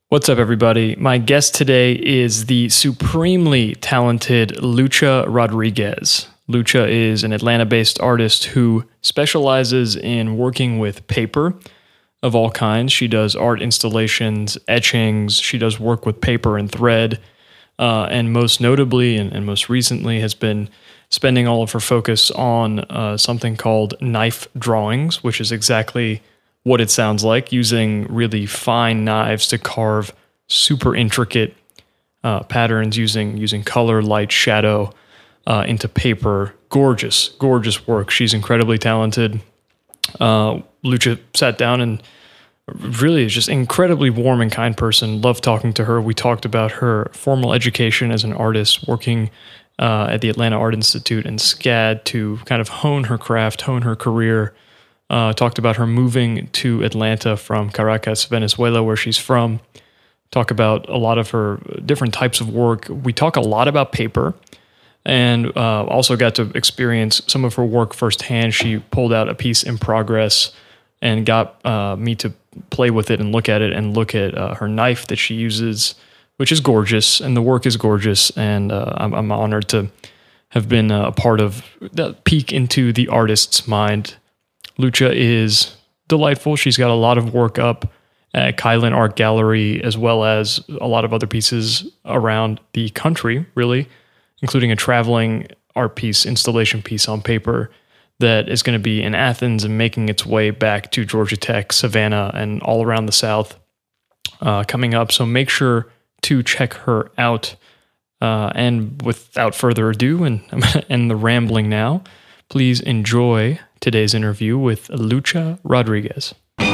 What's up, everybody? My guest today is the supremely talented Lucha Rodriguez. Lucha is an Atlanta-based artist who specializes in working with paper of all kinds. She does art installations, etchings. She does work with paper and thread. And most notably and most recently has been spending all of her focus on something called knife drawings, which is exactly what it sounds like, using really fine knives to carve super intricate patterns using color, light, shadow into paper. Gorgeous work. She's incredibly talented. Lucha sat down and really is just incredibly warm and kind person. Loved talking to her. We talked about her formal education as an artist, working at the Atlanta Art Institute and SCAD to kind of hone her craft, hone her career. Talked about her moving to Atlanta from Caracas, Venezuela, where she's from. Talk about a lot of her different types of work. We talk a lot about paper, and also got to experience some of her work firsthand. She pulled out a piece in progress and got me to play with it and look at it and look at her knife that she uses, which is gorgeous, and the work is gorgeous, and I'm honored to have been a part of that peek into the artist's mind. Lucha is delightful. She's got a lot of work up at Kylan Art Gallery, as well as a lot of other pieces around the country, really, including a traveling art piece, installation piece on paper that is going to be in Athens and making its way back to Georgia Tech, Savannah, and all around the South coming up. So make sure to check her out. And without further ado, and the rambling now, please enjoy today's interview with Lucha Rodriguez.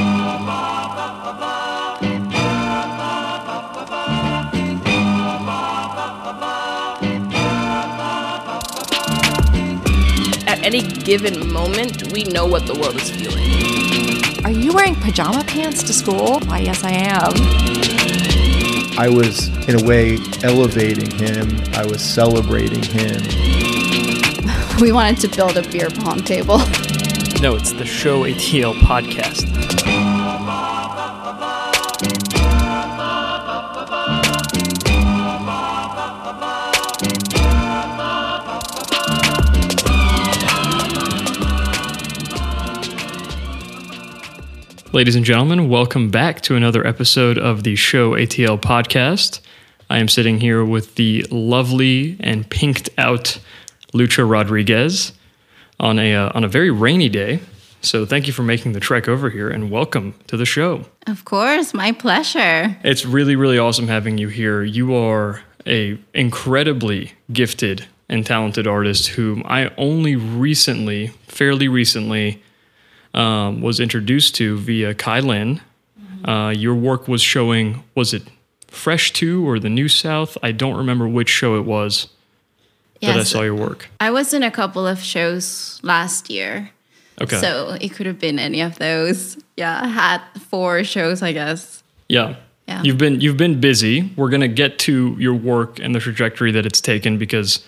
At any given moment, we know what the world is feeling. Are you wearing pajama pants to school? Why, yes, I am. I was, in a way, elevating him. I was celebrating him. We wanted to build a beer pong table. No, it's the Show ATL podcast. Ladies and gentlemen, welcome back to another episode of the Show ATL podcast. I am sitting here with the lovely and pinked out Lucha Rodriguez on a very rainy day. So thank you for making the trek over here and welcome to the show. Of course, my pleasure. It's really, really awesome having you here. You are a incredibly gifted and talented artist whom I only fairly recently, was introduced to via Kylan. Your work was showing, was it Fresh 2 or The New South? I don't remember which show it was. Yes, that I saw your work. I was in a couple of shows last year. Okay. So it could have been any of those. Yeah, I had 4 shows, I guess. Yeah. Yeah. You've been busy. We're going to get to your work and the trajectory that it's taken because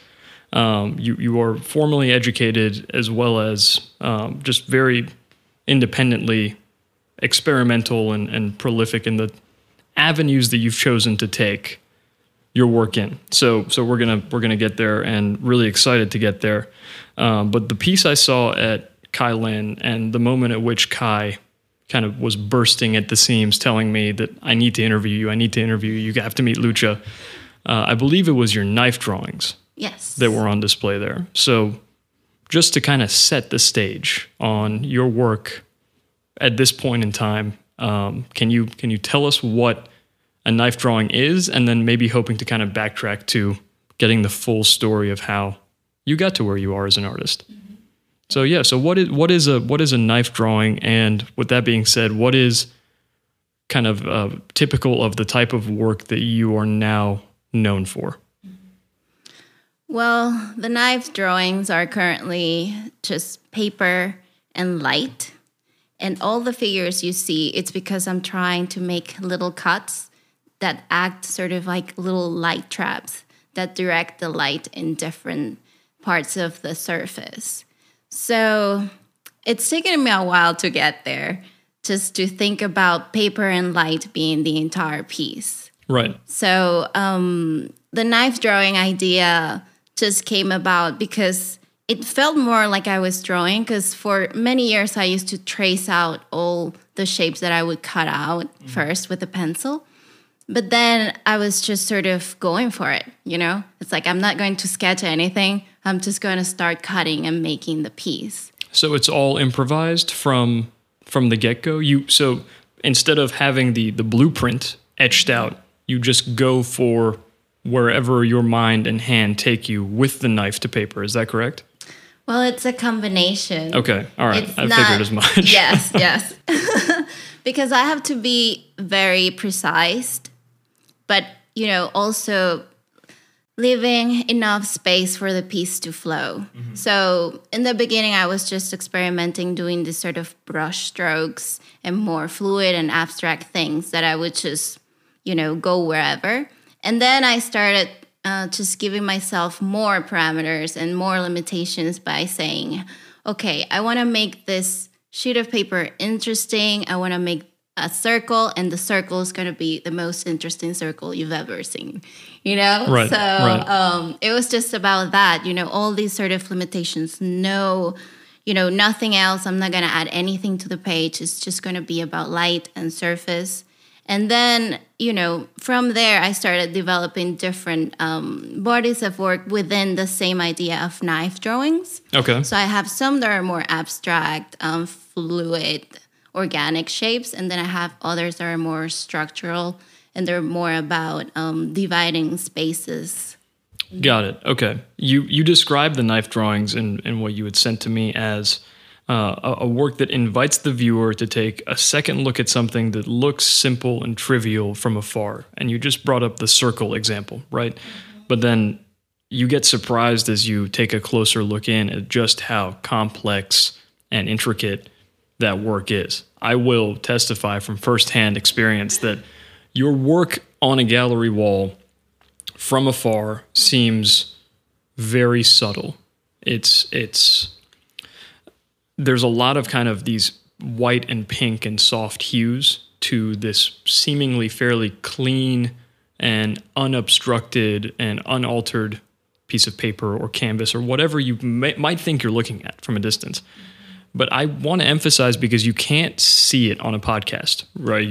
you are formally educated as well as just very independently experimental and prolific in the avenues that you've chosen to take your work in. So we're gonna get there and really excited to get there. But the piece I saw at Kylan and the moment at which Kai kind of was bursting at the seams, telling me that I need to interview you. You have to meet Lucha. I believe it was your knife drawings. Yes. That were on display there. So just to kind of set the stage on your work at this point in time, can you tell us what a knife drawing is, and then maybe hoping to kind of backtrack to getting the full story of how you got to where you are as an artist? Mm-hmm. So what is a knife drawing, and with that being said, what is kind of typical of the type of work that you are now known for? Well, the knife drawings are currently just paper and light. And all the figures you see, it's because I'm trying to make little cuts that act sort of like little light traps that direct the light in different parts of the surface. So it's taken me a while to get there, just to think about paper and light being the entire piece. Right. So the knife drawing idea just came about because it felt more like I was drawing, because for many years I used to trace out all the shapes that I would cut out first with a pencil. But then I was just sort of going for it, It's like, I'm not going to sketch anything. I'm just going to start cutting and making the piece. So it's all improvised from the get-go? So instead of having the blueprint etched out, you just go for wherever your mind and hand take you with the knife to paper. Is that correct? Well, it's a combination. Okay, all right. It's figured as much. Yes. Because I have to be very precise, but, also leaving enough space for the piece to flow. Mm-hmm. So in the beginning, I was just experimenting, doing this sort of brush strokes and more fluid and abstract things that I would just, go wherever. And then I started just giving myself more parameters and more limitations by saying, okay, I want to make this sheet of paper interesting. I want to make a circle, and the circle is going to be the most interesting circle you've ever seen, Right, so right. It was just about that, all these sort of limitations. No, nothing else. I'm not going to add anything to the page. It's just going to be about light and surface. And then, from there, I started developing different bodies of work within the same idea of knife drawings. Okay. So I have some that are more abstract, fluid, organic shapes, and then I have others that are more structural, and they're more about dividing spaces. Got it. Okay. You described the knife drawings in what you had sent to me as a work that invites the viewer to take a second look at something that looks simple and trivial from afar. And you just brought up the circle example, right? Mm-hmm. But then you get surprised as you take a closer look in at just how complex and intricate that work is. I will testify from firsthand experience that your work on a gallery wall from afar seems very subtle. There's a lot of kind of these white and pink and soft hues to this seemingly fairly clean and unobstructed and unaltered piece of paper or canvas or whatever you might think you're looking at from a distance. But I want to emphasize, because you can't see it on a podcast, right?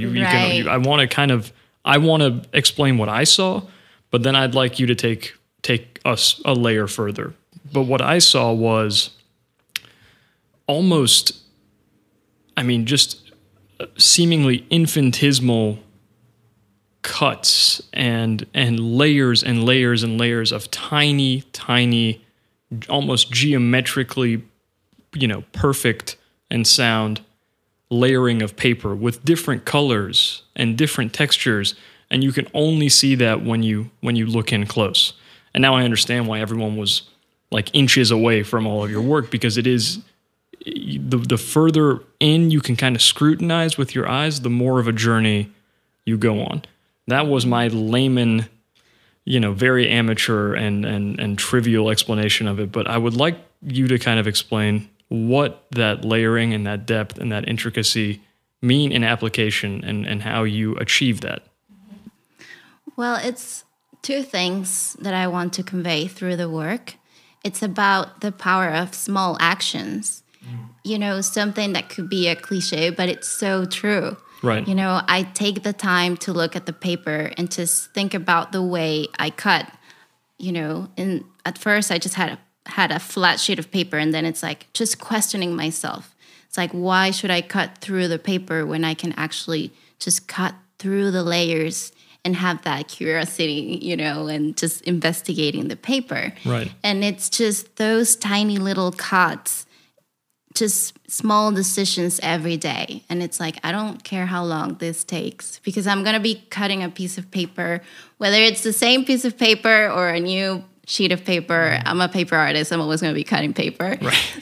I want to explain what I saw, but then I'd like you to take us a layer further. But what I saw was almost, just seemingly infinitesimal cuts and layers and layers and layers of tiny, almost geometrically, perfect and sound layering of paper with different colors and different textures. And you can only see that when you look in close. And now I understand why everyone was like inches away from all of your work, because it is the further in you can kind of scrutinize with your eyes, the more of a journey you go on. That was my layman, very amateur and trivial explanation of it. But I would like you to kind of explain what that layering and that depth and that intricacy mean in application, and how you achieve that. Well, it's two things that I want to convey through the work. It's about the power of small actions. Something that could be a cliche, but it's so true. Right. I take the time to look at the paper and just think about the way I cut. And at first I just had a flat sheet of paper, and then it's like just questioning myself. It's like, why should I cut through the paper when I can actually just cut through the layers and have that curiosity, and just investigating the paper. Right. And it's just those tiny little cuts, just small decisions every day. And it's like, I don't care how long this takes, because I'm going to be cutting a piece of paper, whether it's the same piece of paper or a new sheet of paper. I'm a paper artist. I'm always going to be cutting paper. Right.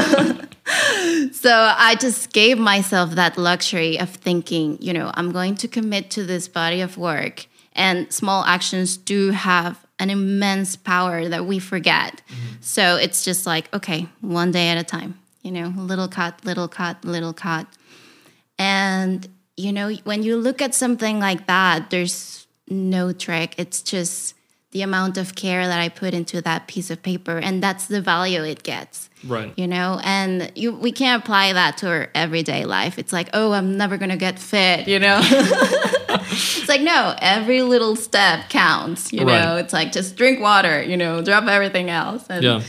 So I just gave myself that luxury of thinking, I'm going to commit to this body of work. And small actions do have an immense power that we forget. Mm-hmm. So it's just like, okay, one day at a time, little cut, little cut, little cut. And, you know, when you look at something like that, there's no trick. It's just the amount of care that I put into that piece of paper, and that's the value it gets. Right. You know, and we can't apply that to our everyday life. It's like, oh, I'm never going to get fit, you know? It's like, no, every little step counts, you know? It's like, just drink water, you know, drop everything else. And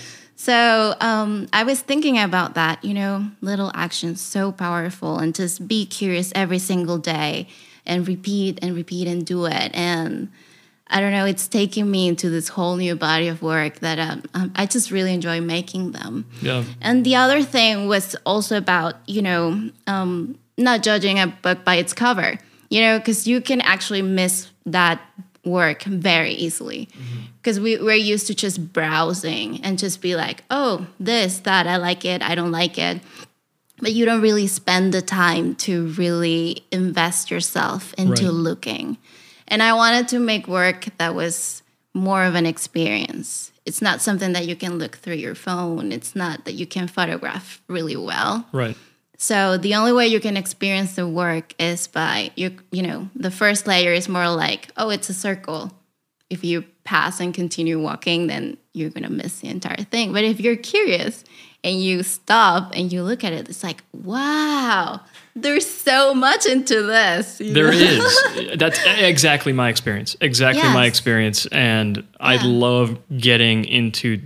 so I was thinking about that, you know, little actions, so powerful, and just be curious every single day and repeat and do it. And I don't know, it's taking me into this whole new body of work that I just really enjoy making them. Yeah. And the other thing was also about, you know, not judging a book by its cover, you know, because you can actually miss that work very easily. Because we're used to just browsing and just be like, oh, this, that, I like it, I don't like it. But you don't really spend the time to really invest yourself into looking. And I wanted to make work that was more of an experience. It's not something that you can look through your phone. It's not that you can photograph really well. Right. So the only way you can experience the work is by, you know, the first layer is more like, oh, it's a circle. If you pass and continue walking, then you're going to miss the entire thing. But if you're curious and you stop and you look at it, it's like, wow, there's so much into this. There is. That's exactly my experience. My experience. And I love getting into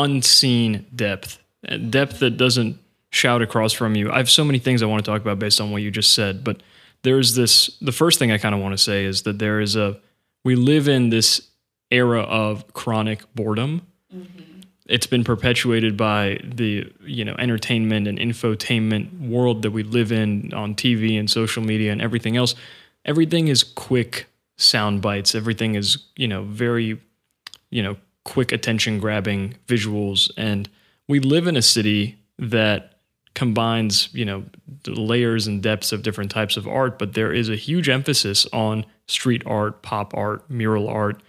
unseen depth that doesn't shout across from you. I have so many things I want to talk about based on what you just said, but there's the first thing I kind of want to say is that we live in this era of chronic boredom. It's been perpetuated by the, you know, entertainment and infotainment world that we live in on TV and social media and everything else. Everything is quick sound bites. Everything is, you know, very, you know, quick attention grabbing visuals. And we live in a city that combines, you know, the layers and depths of different types of art, but there is a huge emphasis on street art, pop art, mural art.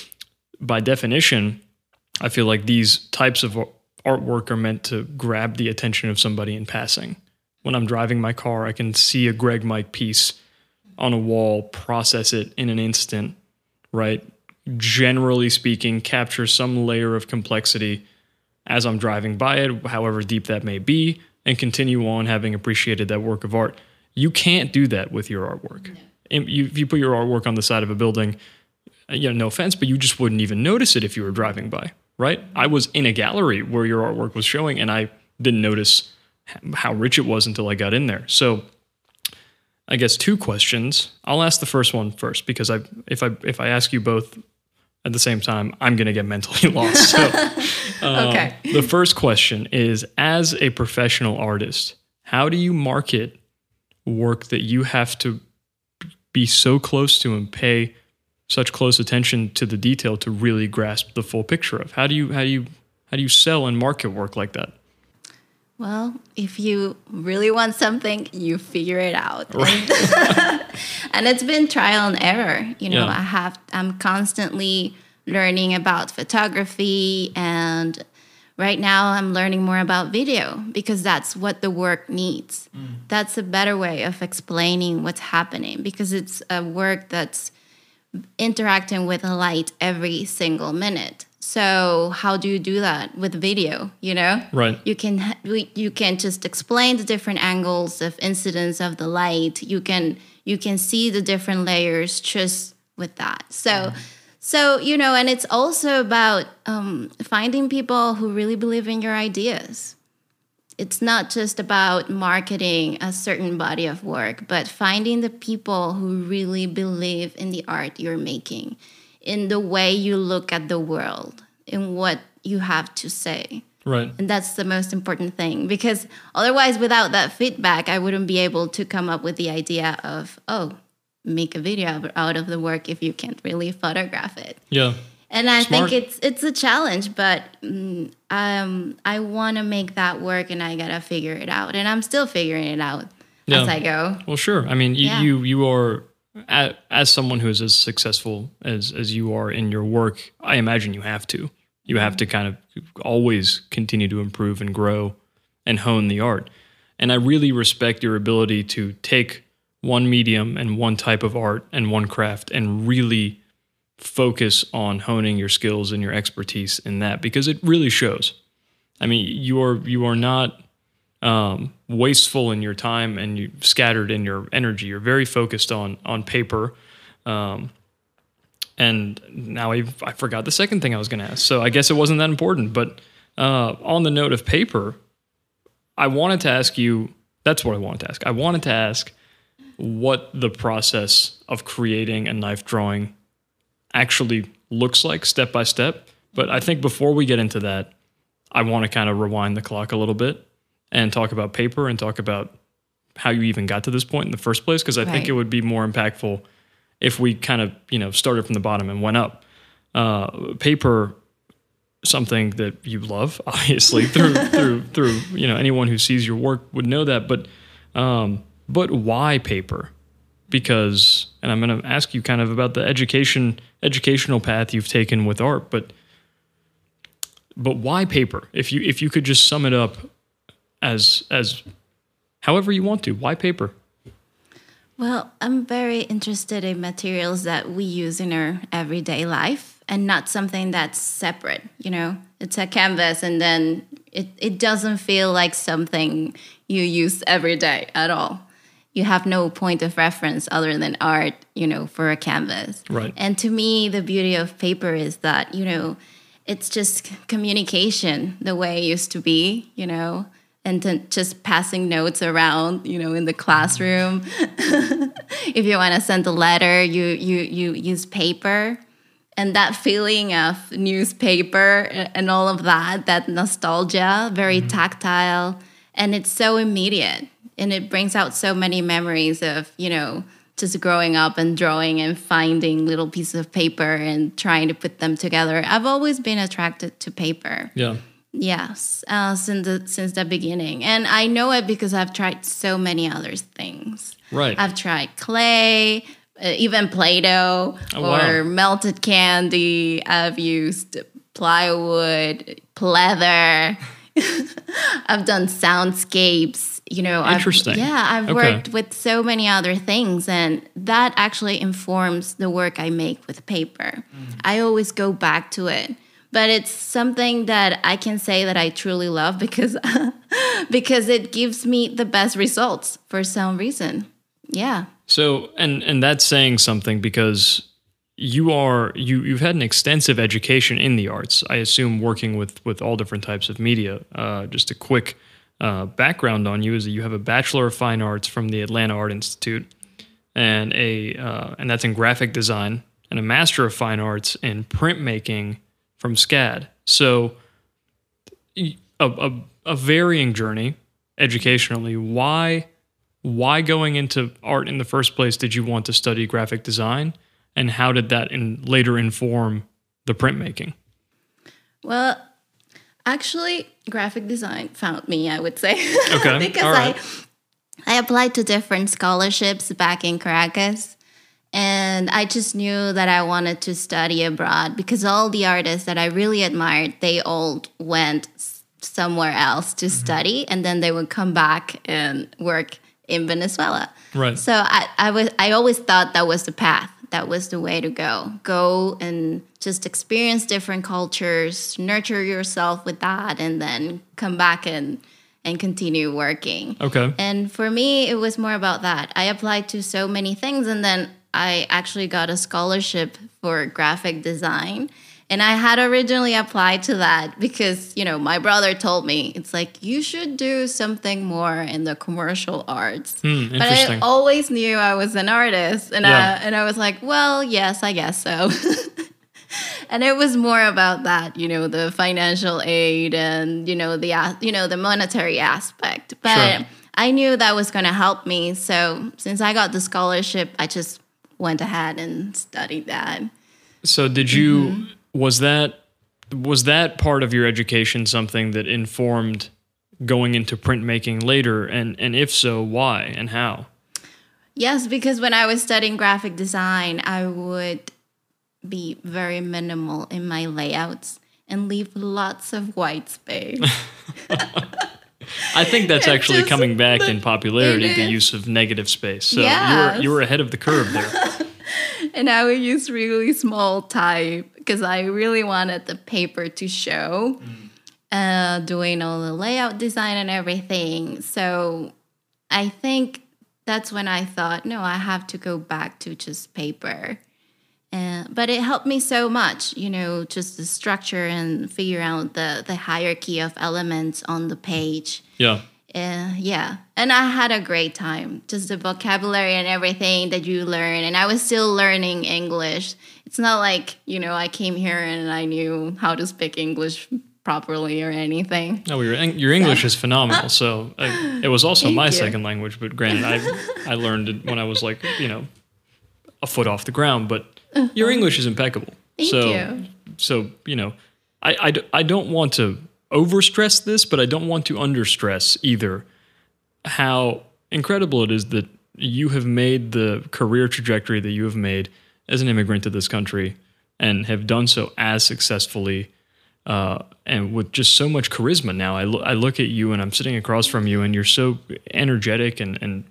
By definition, I feel like these types of artwork are meant to grab the attention of somebody in passing. When I'm driving my car, I can see a Greg Mike piece on a wall, process it in an instant, right? Generally speaking, capture some layer of complexity as I'm driving by it, however deep that may be, and continue on having appreciated that work of art. You can't do that with your artwork. No. If you put your artwork on the side of a building, you know, no offense, but you just wouldn't even notice it if you were driving by. Right? I was in a gallery where your artwork was showing, and I didn't notice how rich it was until I got in there. So I guess 2 questions. I'll ask the first one first, because if I ask you both at the same time, I'm going to get mentally lost. So, okay. The first question is, as a professional artist, how do you market work that you have to be so close to and pay such close attention to the detail to really grasp the full picture of? How do you sell and market work like that? Well, if you really want something, you figure it out. Right. And it's been trial and error. You know, I'm constantly learning about photography, and right now I'm learning more about video, because that's what the work needs. That's a better way of explaining what's happening, because it's a work that's interacting with the light every single minute. So how do you do that with video, you know? Right. You can just explain the different angles of incidence of the light. You can see the different layers just with that. So you know, and it's also about finding people who really believe in your ideas. It's not just about marketing a certain body of work, but finding the people who really believe in the art you're making, in the way you look at the world, in what you have to say. Right. And that's the most important thing, because otherwise, without that feedback, I wouldn't be able to come up with the idea of, make a video out of the work if you can't really photograph it. Yeah. And I think it's a challenge, but I want to make that work, and I got to figure it out. And I'm still figuring it out as I go. Well, sure. I mean, you are, as someone who is as successful as you are in your work, I imagine you have to. You have to kind of always continue to improve and grow and hone the art. And I really respect your ability to take one medium and one type of art and one craft and really focus on honing your skills and your expertise in that, because it really shows. I mean, you are not wasteful in your time and you scattered in your energy. You're very focused on paper. And now I forgot the second thing I was going to ask. So I guess it wasn't that important. But on the note of paper, I wanted to ask you, that's what I wanted to ask. I wanted to ask what the process of creating a knife drawing actually looks like step by step. But I think before we get into that, I want to kind of rewind the clock a little bit and talk about paper and talk about how you even got to this point in the first place, because I think it would be more impactful if we kind of, started from the bottom and went up. Paper, something that you love, obviously, through anyone who sees your work would know that. But why paper? Because, and I'm going to ask you kind of about the educational path you've taken with art, but why paper? If you could just sum it up as however you want to, why paper? Well, I'm very interested in materials that we use in our everyday life and not something that's separate. It's a canvas and then it doesn't feel like something you use every day at all. You have no point of reference other than art, for a canvas. Right. And to me, the beauty of paper is that, it's just communication the way it used to be, and then just passing notes around, in the classroom. If you want to send a letter, you use paper. And that feeling of newspaper and all of that nostalgia, very tactile, and it's so immediate. And it brings out so many memories of, just growing up and drawing and finding little pieces of paper and trying to put them together. I've always been attracted to paper. Yeah. Yes, since the beginning. And I know it because I've tried so many other things. Right. I've tried clay, even Play-Doh, or melted candy. I've used plywood, pleather. I've done soundscapes. Interesting. I've worked with so many other things, and that actually informs the work I make with paper. I always go back to it. But it's something that I can say that I truly love because it gives me the best results for some reason. Yeah. So, and that's saying something, because you've had an extensive education in the arts. I assume working with all different types of media. Just a quick background on you is that you have a Bachelor of Fine Arts from the Atlanta Art Institute, and and that's in graphic design, and a Master of Fine Arts in printmaking from SCAD. So a varying journey educationally. Why going into art in the first place did you want to study graphic design, and how did that later inform the printmaking? Well, actually, graphic design found me, I would say. Okay. Because all right. I applied to different scholarships back in Caracas. And I just knew that I wanted to study abroad because all the artists that I really admired, they all went somewhere else to study, and then they would come back and work in Venezuela. Right. So I always thought that was the path. That was the way to go. Go and just experience different cultures, nurture yourself with that, and then come back and continue working. Okay. And for me, it was more about that. I applied to so many things, and then I actually got a scholarship for graphic design. And I had originally applied to that because, my brother told me, it's like, you should do something more in the commercial arts. But I always knew I was an artist. And, I was like, well, yes, I guess so. And it was more about that, the financial aid and, the monetary aspect. But Sure. I knew that was going to help me. So since I got the scholarship, I just went ahead and studied that. So did you, was that part of your education something that informed going into printmaking later? And if so, why and how? Yes, because when I was studying graphic design, I would be very minimal in my layouts and leave lots of white space. I think that's It actually just- coming back in popularity, it the is. use of negative space. So Yes. you were ahead of the curve there. And I would use really small type because I really wanted the paper to show, doing all the layout design and everything. So I think that's when I thought, no, I have to go back to just paper. But it helped me so much, just the structure and figure out the hierarchy of elements on the page. Yeah. Yeah. And I had a great time. Just the vocabulary and everything that you learn. And I was still learning English. It's not like, I came here and I knew how to speak English properly or anything. No, your English is phenomenal. So it was also Thank my you. second language, but granted, I learned it when I was like, a foot off the ground. But your English is impeccable. Thank you. So I don't want to overstress this, but I don't want to understress either how incredible it is that you have made the career trajectory that you have made as an immigrant to this country and have done so as successfully. And with just so much charisma now, I look at you and I'm sitting across from you and you're so energetic and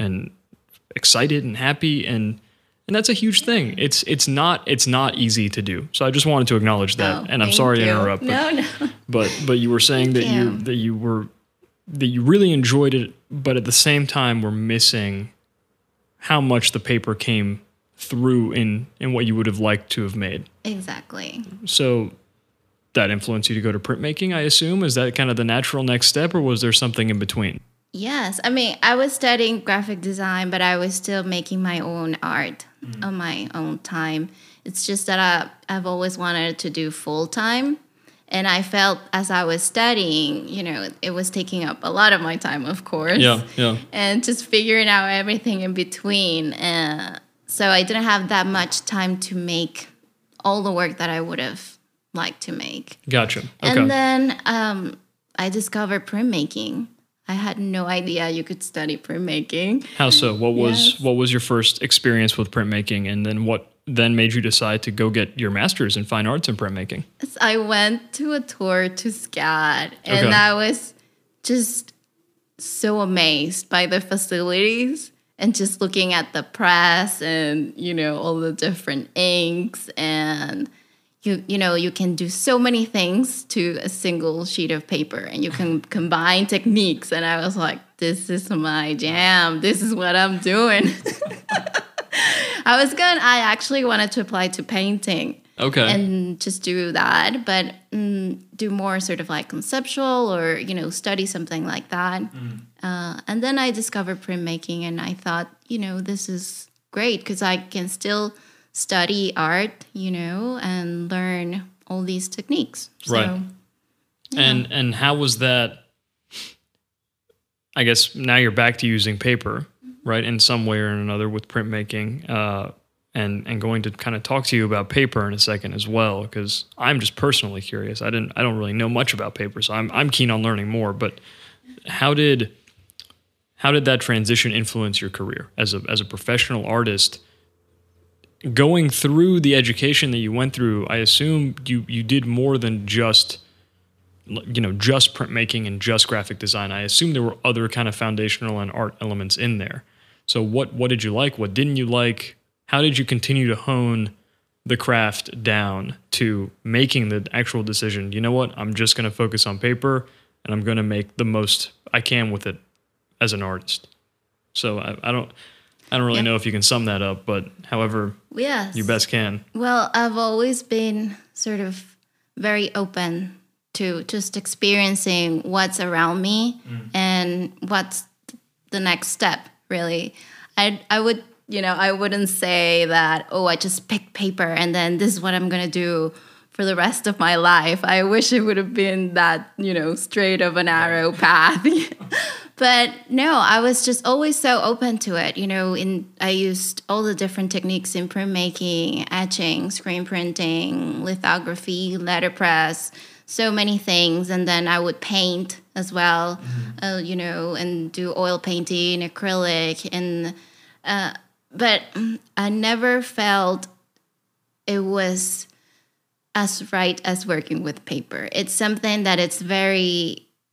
excited and happy and that's a huge thing. It's not easy to do. So I just wanted to acknowledge that. Oh, and I'm thank sorry to you. interrupt. No. But you were saying that Thank you really enjoyed it, but at the same time were missing how much the paper came through in what you would have liked to have made. Exactly. So that influenced you to go to printmaking, I assume? Is that kind of the natural next step, or was there something in between? Yes. I mean, I was studying graphic design, but I was still making my own art on my own time. It's just that I've always wanted to do full time. And I felt as I was studying, it was taking up a lot of my time, of course. Yeah. And just figuring out everything in between. So I didn't have that much time to make all the work that I would have liked to make. Gotcha. Okay. And then I discovered printmaking. I had no idea you could study printmaking. How so? What Yes. was your first experience with printmaking, and then what then made you decide to go get your master's in fine arts in printmaking? I went to a tour to SCAD, and Okay. I was just so amazed by the facilities and just looking at the press and, all the different inks and you can do so many things to a single sheet of paper and you can combine techniques. And I was like, this is my jam. This is what I'm doing. I actually wanted to apply to painting. Okay. And just do that, but do more sort of like conceptual or, study something like that. And then I discovered printmaking and I thought, this is great because I can still study art, and learn all these techniques. Right. So, And how was that? I guess now you're back to using paper, right, in some way or another with printmaking, and going to kind of talk to you about paper in a second as well, because I'm just personally curious. I don't really know much about paper, so I'm keen on learning more. But how did that transition influence your career as a professional artist? Going through the education that you went through, I assume you did more than just printmaking and just graphic design. I assume there were other kind of foundational and art elements in there. So what did you like? What didn't you like? How did you continue to hone the craft down to making the actual decision? You know what? I'm just going to focus on paper and I'm going to make the most I can with it as an artist. So I don't really know if you can sum that up, but however yes. you best can. Well, I've always been sort of very open to just experiencing what's around me and what's the next step, really. I wouldn't say that, I just picked paper and then this is what I'm going to do for the rest of my life. I wish it would have been that, straight of an arrow path. But no, I was just always so open to it. I used all the different techniques in printmaking, etching, screen printing, lithography, letterpress, so many things. And then I would paint as well, and do oil painting, acrylic. But I never felt it was as right as working with paper. It's something that it's very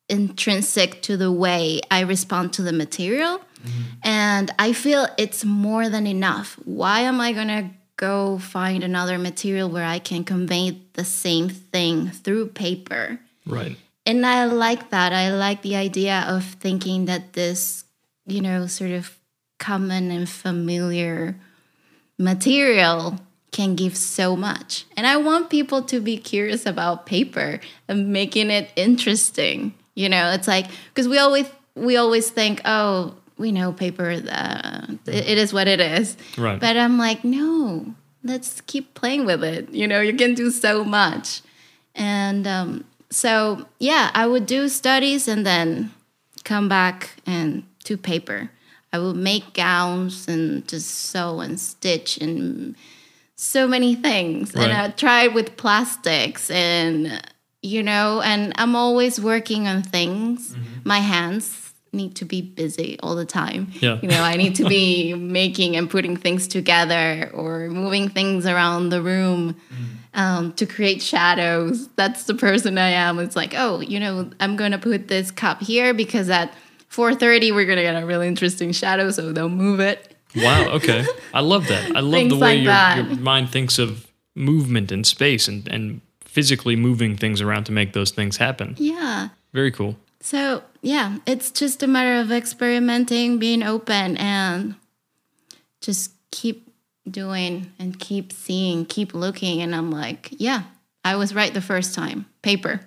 intrinsic to the way I respond to the material. And I feel it's more than enough. Why am I going to go find another material where I can convey the same thing through paper? Right. And I like that. I like the idea of thinking that this, sort of common and familiar material can give so much. And I want people to be curious about paper and making it interesting. It's like, because we always think, oh, we know paper, it is what it is. Right. But I'm like, no, let's keep playing with it. You can do so much. And so, yeah, I would do studies and then come back and to paper. I would make gowns and just sew and stitch and so many things. Right. And I tried with plastics and, and I'm always working on things. My hands need to be busy all the time. Yeah. I need to be making and putting things together or moving things around the room to create shadows. That's the person I am. It's like, oh, I'm going to put this cup here because at 4:30 we're going to get a really interesting shadow, so don't move it. Wow, okay. I love that. I love Things the way like your mind thinks of movement and space and physically moving things around to make those things happen. Yeah. Very cool. So, yeah, it's just a matter of experimenting, being open, and just keep doing and keep seeing, keep looking. And I'm like, yeah, I was right the first time. Paper.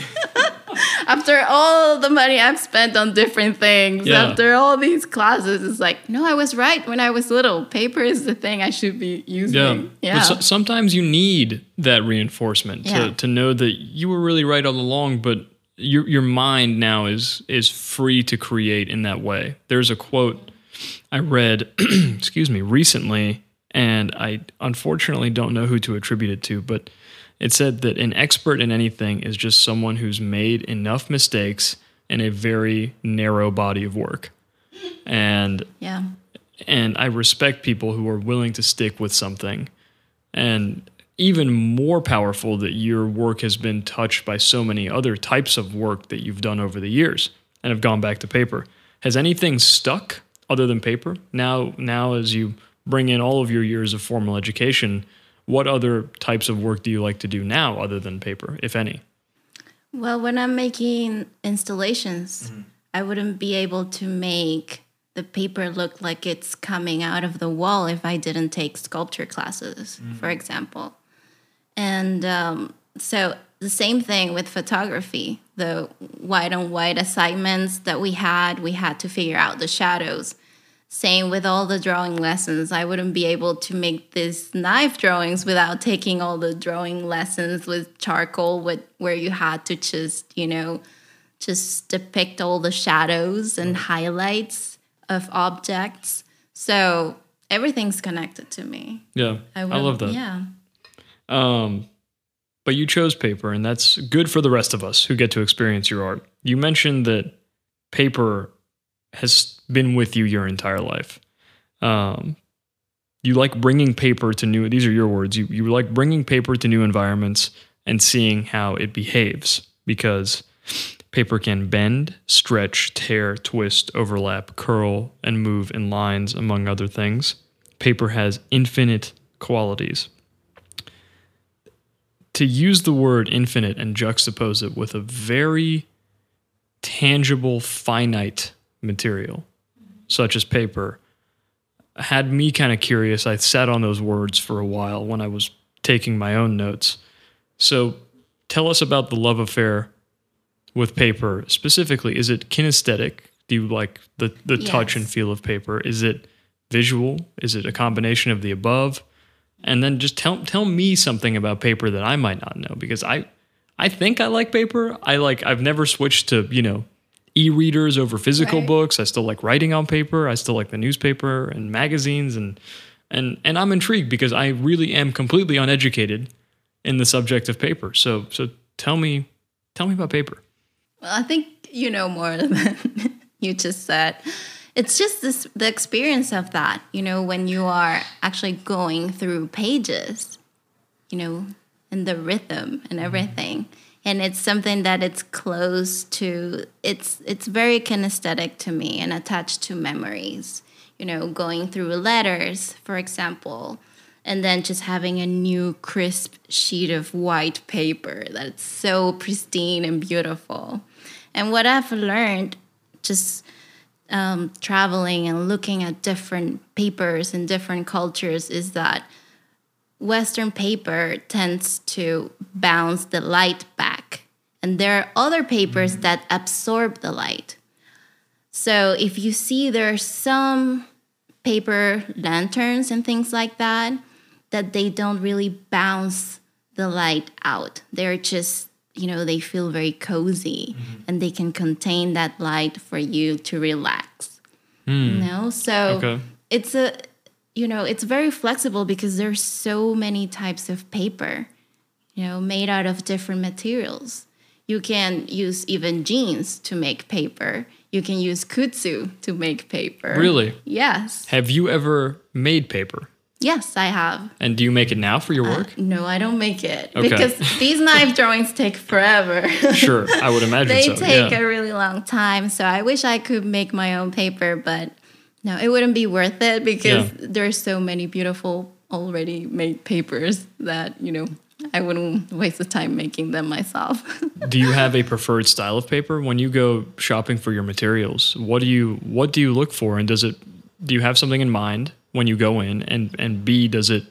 After all the money I've spent on different things, after all these classes, it's like, no, I was right when I was little. Paper is the thing I should be using. Yeah. But sometimes you need that reinforcement to know that you were really right all along, but your mind now is free to create in that way. There's a quote I read, recently, and I unfortunately don't know who to attribute it to, but it said that an expert in anything is just someone who's made enough mistakes in a very narrow body of work. And I respect people who are willing to stick with something. And even more powerful that your work has been touched by so many other types of work that you've done over the years and have gone back to paper. Has anything stuck other than paper? Now as you bring in all of your years of formal education, what other types of work do you like to do now other than paper, if any? Well, when I'm making installations, I wouldn't be able to make the paper look like it's coming out of the wall if I didn't take sculpture classes, for example. And so the same thing with photography. The white on white assignments that we had to figure out the shadows. Same with all the drawing lessons. I wouldn't be able to make these knife drawings without taking all the drawing lessons with charcoal, where you had to just depict all the shadows and highlights of objects. So everything's connected to me. Yeah, I love that. Yeah. But you chose paper, and that's good for the rest of us who get to experience your art. You mentioned that paper has been with you your entire life. You like bringing paper to new, these are your words, you like bringing paper to new environments and seeing how it behaves, because paper can bend, stretch, tear, twist, overlap, curl, and move in lines, among other things. Paper has infinite qualities. To use the word infinite and juxtapose it with a very tangible, finite material, such as paper, had me kind of curious. I sat on those words for a while when I was taking my own notes. So tell us about the love affair with paper. Specifically, is it kinesthetic? Do you like the Yes. touch and feel of paper? Is it visual? Is it a combination of the above? And then just tell me something about paper that I might not know, because I think I like paper. I've never switched to, e-readers over physical books. I still like writing on paper. I still like the newspaper and magazines, and I'm intrigued because I really am completely uneducated in the subject of paper. So tell me about paper. Well, I think you know more than you just said. It's just the experience of that, when you are actually going through pages, and the rhythm and everything. and it's something that it's close to. It's very kinesthetic to me and attached to memories. Going through letters, for example, and then just having a new crisp sheet of white paper that's so pristine and beautiful. And what I've learned just traveling and looking at different papers in different cultures is that Western paper tends to bounce the light back. And there are other papers that absorb the light. So if you see there are some paper lanterns and things like that they don't really bounce the light out. They're just, they feel very cozy and they can contain that light for you to relax. So it's it's very flexible because there's so many types of paper, made out of different materials. You can use even jeans to make paper. You can use kudzu to make paper. Really? Yes. Have you ever made paper? Yes, I have. And do you make it now for your work? No, I don't make it. Okay. Because these knife drawings take forever. Sure, I would imagine They so. take a really long time. So I wish I could make my own paper, but no, it wouldn't be worth it because there's so many beautiful already made papers that, I wouldn't waste the time making them myself. Do you have a preferred style of paper when you go shopping for your materials? What do you look for, and do you have something in mind when you go in, and B, does it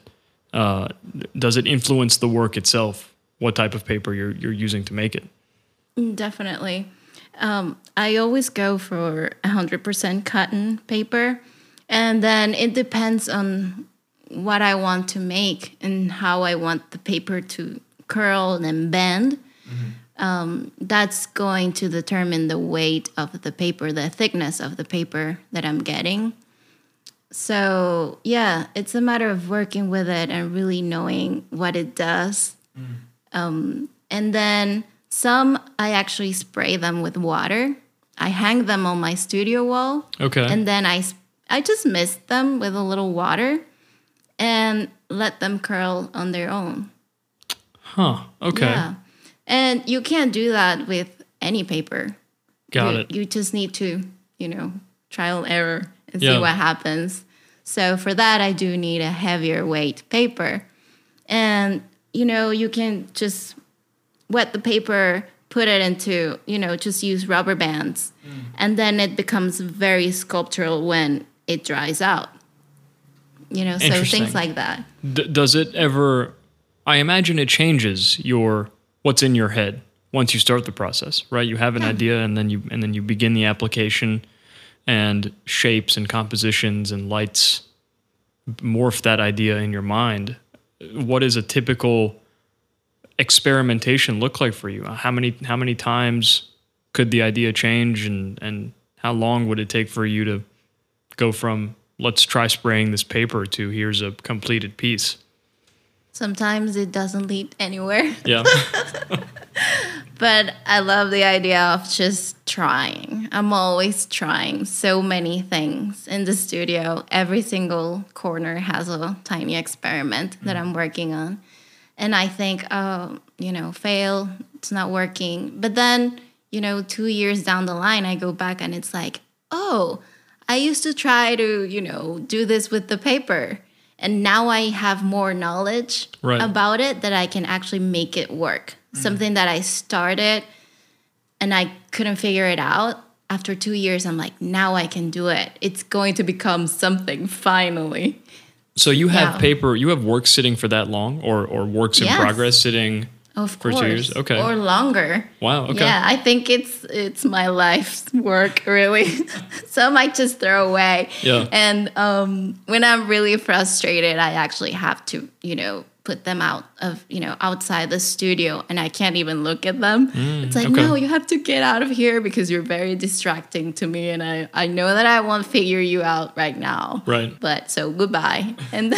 influence the work itself? What type of paper you're using to make it? Definitely. I always go for 100% cotton paper, and then it depends on what I want to make and how I want the paper to curl and bend. That's going to determine the weight of the paper, the thickness of the paper that I'm getting. So, yeah, it's a matter of working with it and really knowing what it does. And then some, I actually spray them with water. I hang them on my studio wall. Okay. And then I just mist them with a little water and let them curl on their own. Huh. Okay. Yeah. And you can't do that with any paper. Got it. You just need to, trial and error and see what happens. So for that, I do need a heavier weight paper. And, you can just wet the paper, put it into, just use rubber bands. And then it becomes very sculptural when it dries out. So things like that. Does it ever, I imagine it changes what's in your head once you start the process, right? You have an idea and then you begin the application, and shapes and compositions and lights morph that idea in your mind. What does a typical experimentation look like for you? How many times could the idea change, and how long would it take for you to go from let's try spraying this paper to here's a completed piece? Sometimes it doesn't lead anywhere. Yeah. But I love the idea of just trying. I'm always trying so many things in the studio. Every single corner has a tiny experiment that I'm working on. And I think, fail, it's not working. But then, 2 years down the line, I go back and it's like, oh, I used to try to, do this with the paper. And now I have more knowledge about it that I can actually make it work. Something that I started and I couldn't figure it out. After 2 years, I'm like, now I can do it. It's going to become something finally. So you have paper, you have work sitting for that long, or works in progress sitting for 2 years? Okay. Or longer. Wow, okay. Yeah, I think it's my life's work, really. So I might just throw away. Yeah. And when I'm really frustrated, I actually have to, put them outside the studio, and I can't even look at them. It's like, no, you have to get out of here because you're very distracting to me, and I know that I won't figure you out right now. Right. But so goodbye. And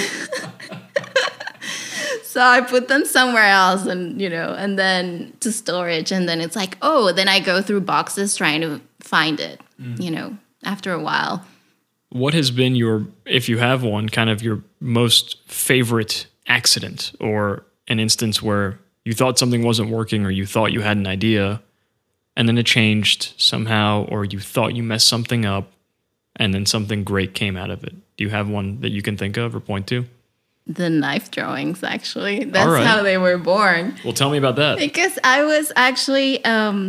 so I put them somewhere else, and and then to storage, and then it's like, oh, then I go through boxes trying to find it. After a while. What has been if you have one, kind of your most favorite accident, or an instance where you thought something wasn't working, or you thought you had an idea, and then it changed somehow, or you thought you messed something up, and then something great came out of it? Do you have one that you can think of or point to? The knife drawings, actually. That's All right. how they were born. Well, tell me about that. Because I was actually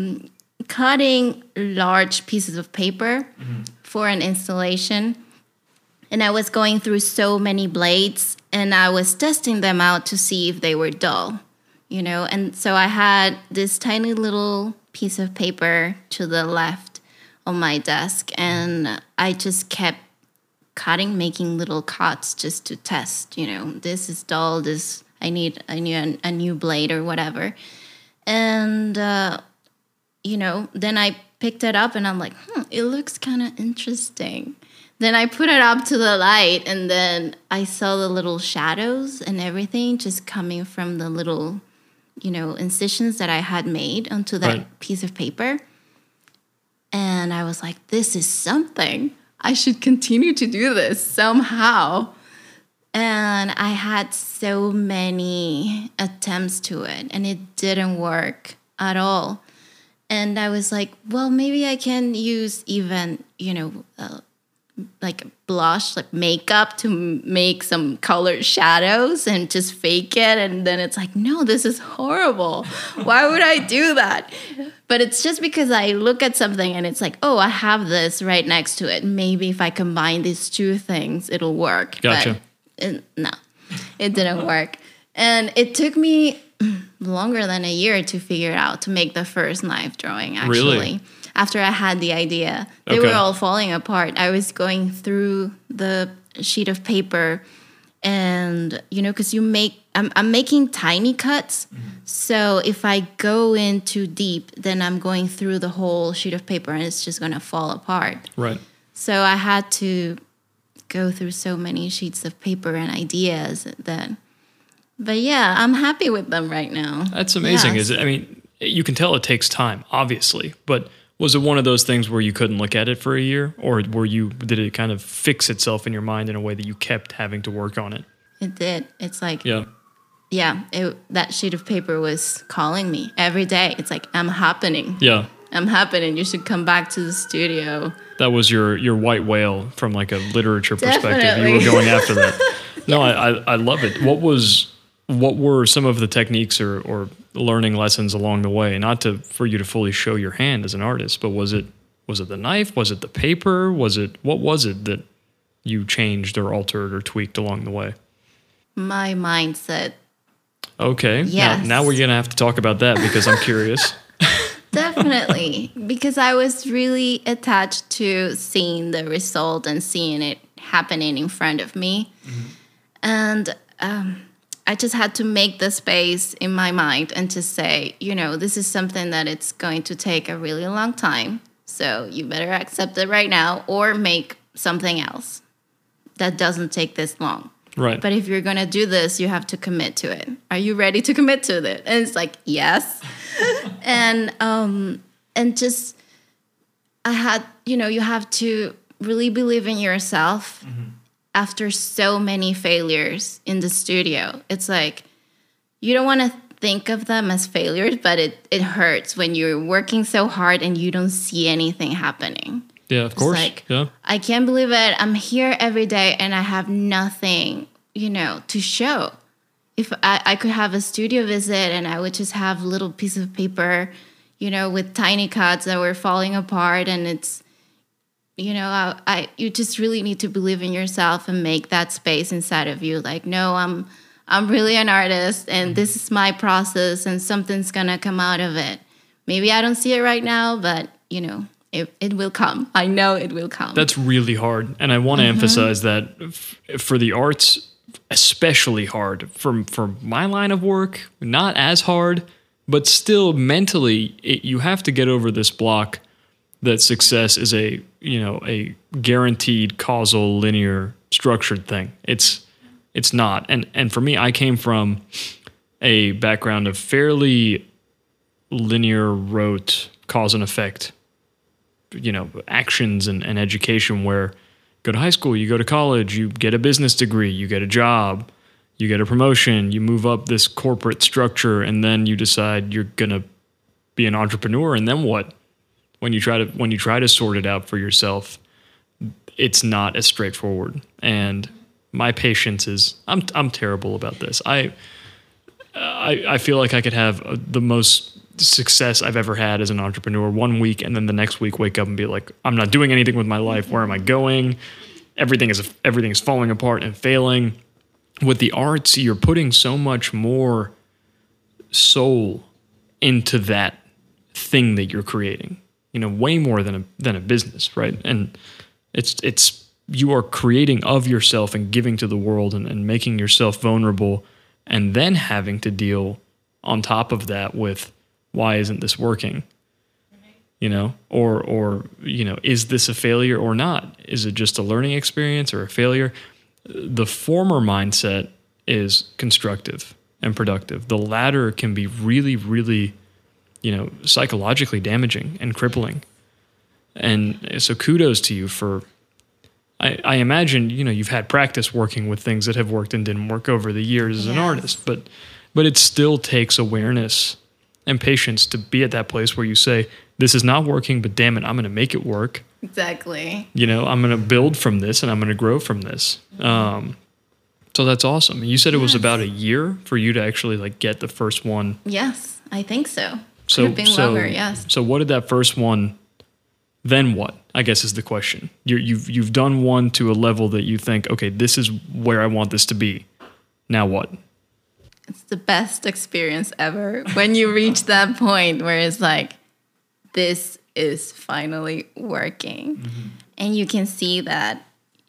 cutting large pieces of paper for an installation. And I was going through so many blades, and I was testing them out to see if they were dull, you know. And so I had this tiny little piece of paper to the left on my desk, and I just kept cutting, making little cuts just to test, you know, this is dull, this I need a new blade or whatever. And you know, then I picked it up and I'm like, it looks kind of interesting. Then I put it up to the light, and then I saw the little shadows and everything just coming from the little, you know, incisions that I had made onto that piece of paper. And I was like, this is something. I should continue to do this somehow. And I had so many attempts to it, and it didn't work at all. And I was like, well, maybe I can use even, you know, like blush, like makeup to make some colored shadows and just fake it. And then it's like, no, this is horrible. Why would I do that? But it's just because I look at something and it's like, oh, I have this right next to it. Maybe if I combine these two things, it'll work. Gotcha. But no, it didn't work. And it took me longer than a year to figure it out, to make the first knife drawing, actually. Really? After I had the idea. They were all falling apart. I was going through the sheet of paper, and, you know, because I'm making tiny cuts. So if I go in too deep, then I'm going through the whole sheet of paper and it's just going to fall apart. Right. So I had to go through so many sheets of paper and ideas then. But yeah, I'm happy with them right now. That's amazing. Yes. Is it? I mean, you can tell it takes time, obviously, but was it one of those things where you couldn't look at it for a year, or did it kind of fix itself in your mind in a way that you kept having to work on it? It did. It's like, yeah, that sheet of paper was calling me every day. It's like, I'm happening. Yeah. I'm happening. You should come back to the studio. That was your white whale from like a literature perspective. Definitely. You were going after that. No, I love it. What were some of the techniques or learning lessons along the way? Not for you to fully show your hand as an artist, but was it the knife? Was it the paper? What was it that you changed or altered or tweaked along the way? My mindset. Okay. Yes. Now we're gonna have to talk about that because I'm curious. Definitely, because I was really attached to seeing the result and seeing it happening in front of me. And I just had to make the space in my mind and to say, you know, this is something that it's going to take a really long time. So you better accept it right now or make something else that doesn't take this long. Right. But if you're going to do this, you have to commit to it. Are you ready to commit to it? And it's like, yes. and just, I had, you know, you have to really believe in yourself. After so many failures in the studio. It's like, you don't want to think of them as failures, but it hurts when you're working so hard and you don't see anything happening. Yeah, of course. Like, yeah. I can't believe it. I'm here every day and I have nothing, you know, to show. If I could have a studio visit and I would just have little pieces of paper, you know, with tiny cuts that were falling apart, and it's, you know, you just really need to believe in yourself and make that space inside of you. Like, no, I'm really an artist, and this is my process, and something's gonna come out of it. Maybe I don't see it right now, but you know, it will come. I know it will come. That's really hard, and I want to emphasize that for the arts, especially hard. For my line of work, not as hard, but still mentally, you have to get over this block that success is a guaranteed causal linear structured thing. It's not. And for me, I came from a background of fairly linear rote cause and effect, you know, actions and education, where you go to high school, you go to college, you get a business degree, you get a job, you get a promotion, you move up this corporate structure, and then you decide you're going to be an entrepreneur. And then what? When you try to sort it out for yourself, it's not as straightforward. And my patience is, I'm terrible about this. I feel like I could have the most success I've ever had as an entrepreneur one week, and then the next week wake up and be like, I'm not doing anything with my life. Where am I going? Everything is falling apart and failing. With the arts, you're putting so much more soul into that thing that you're creating. Way more than a business, right? And it's you are creating of yourself and giving to the world and making yourself vulnerable, and then having to deal on top of that with, why isn't this working? Or is this a failure or not? Is it just a learning experience or a failure? The former mindset is constructive and productive. The latter can be really, really, psychologically damaging and crippling. And so kudos to you for, I imagine, you've had practice working with things that have worked and didn't work over the years as an artist, but it still takes awareness and patience to be at that place where you say, this is not working, but damn it, I'm going to make it work. Exactly. I'm going to build from this and I'm going to grow from this. So that's awesome. You said it was about a year for you to actually get the first one. Yes, I think so. So, Could have been longer, yes. So what did that first one, then what, I guess is the question. You've done one to a level that you think, okay, this is where I want this to be. Now what? It's the best experience ever when you reach that point where it's like, this is finally working. Mm-hmm. And you can see that,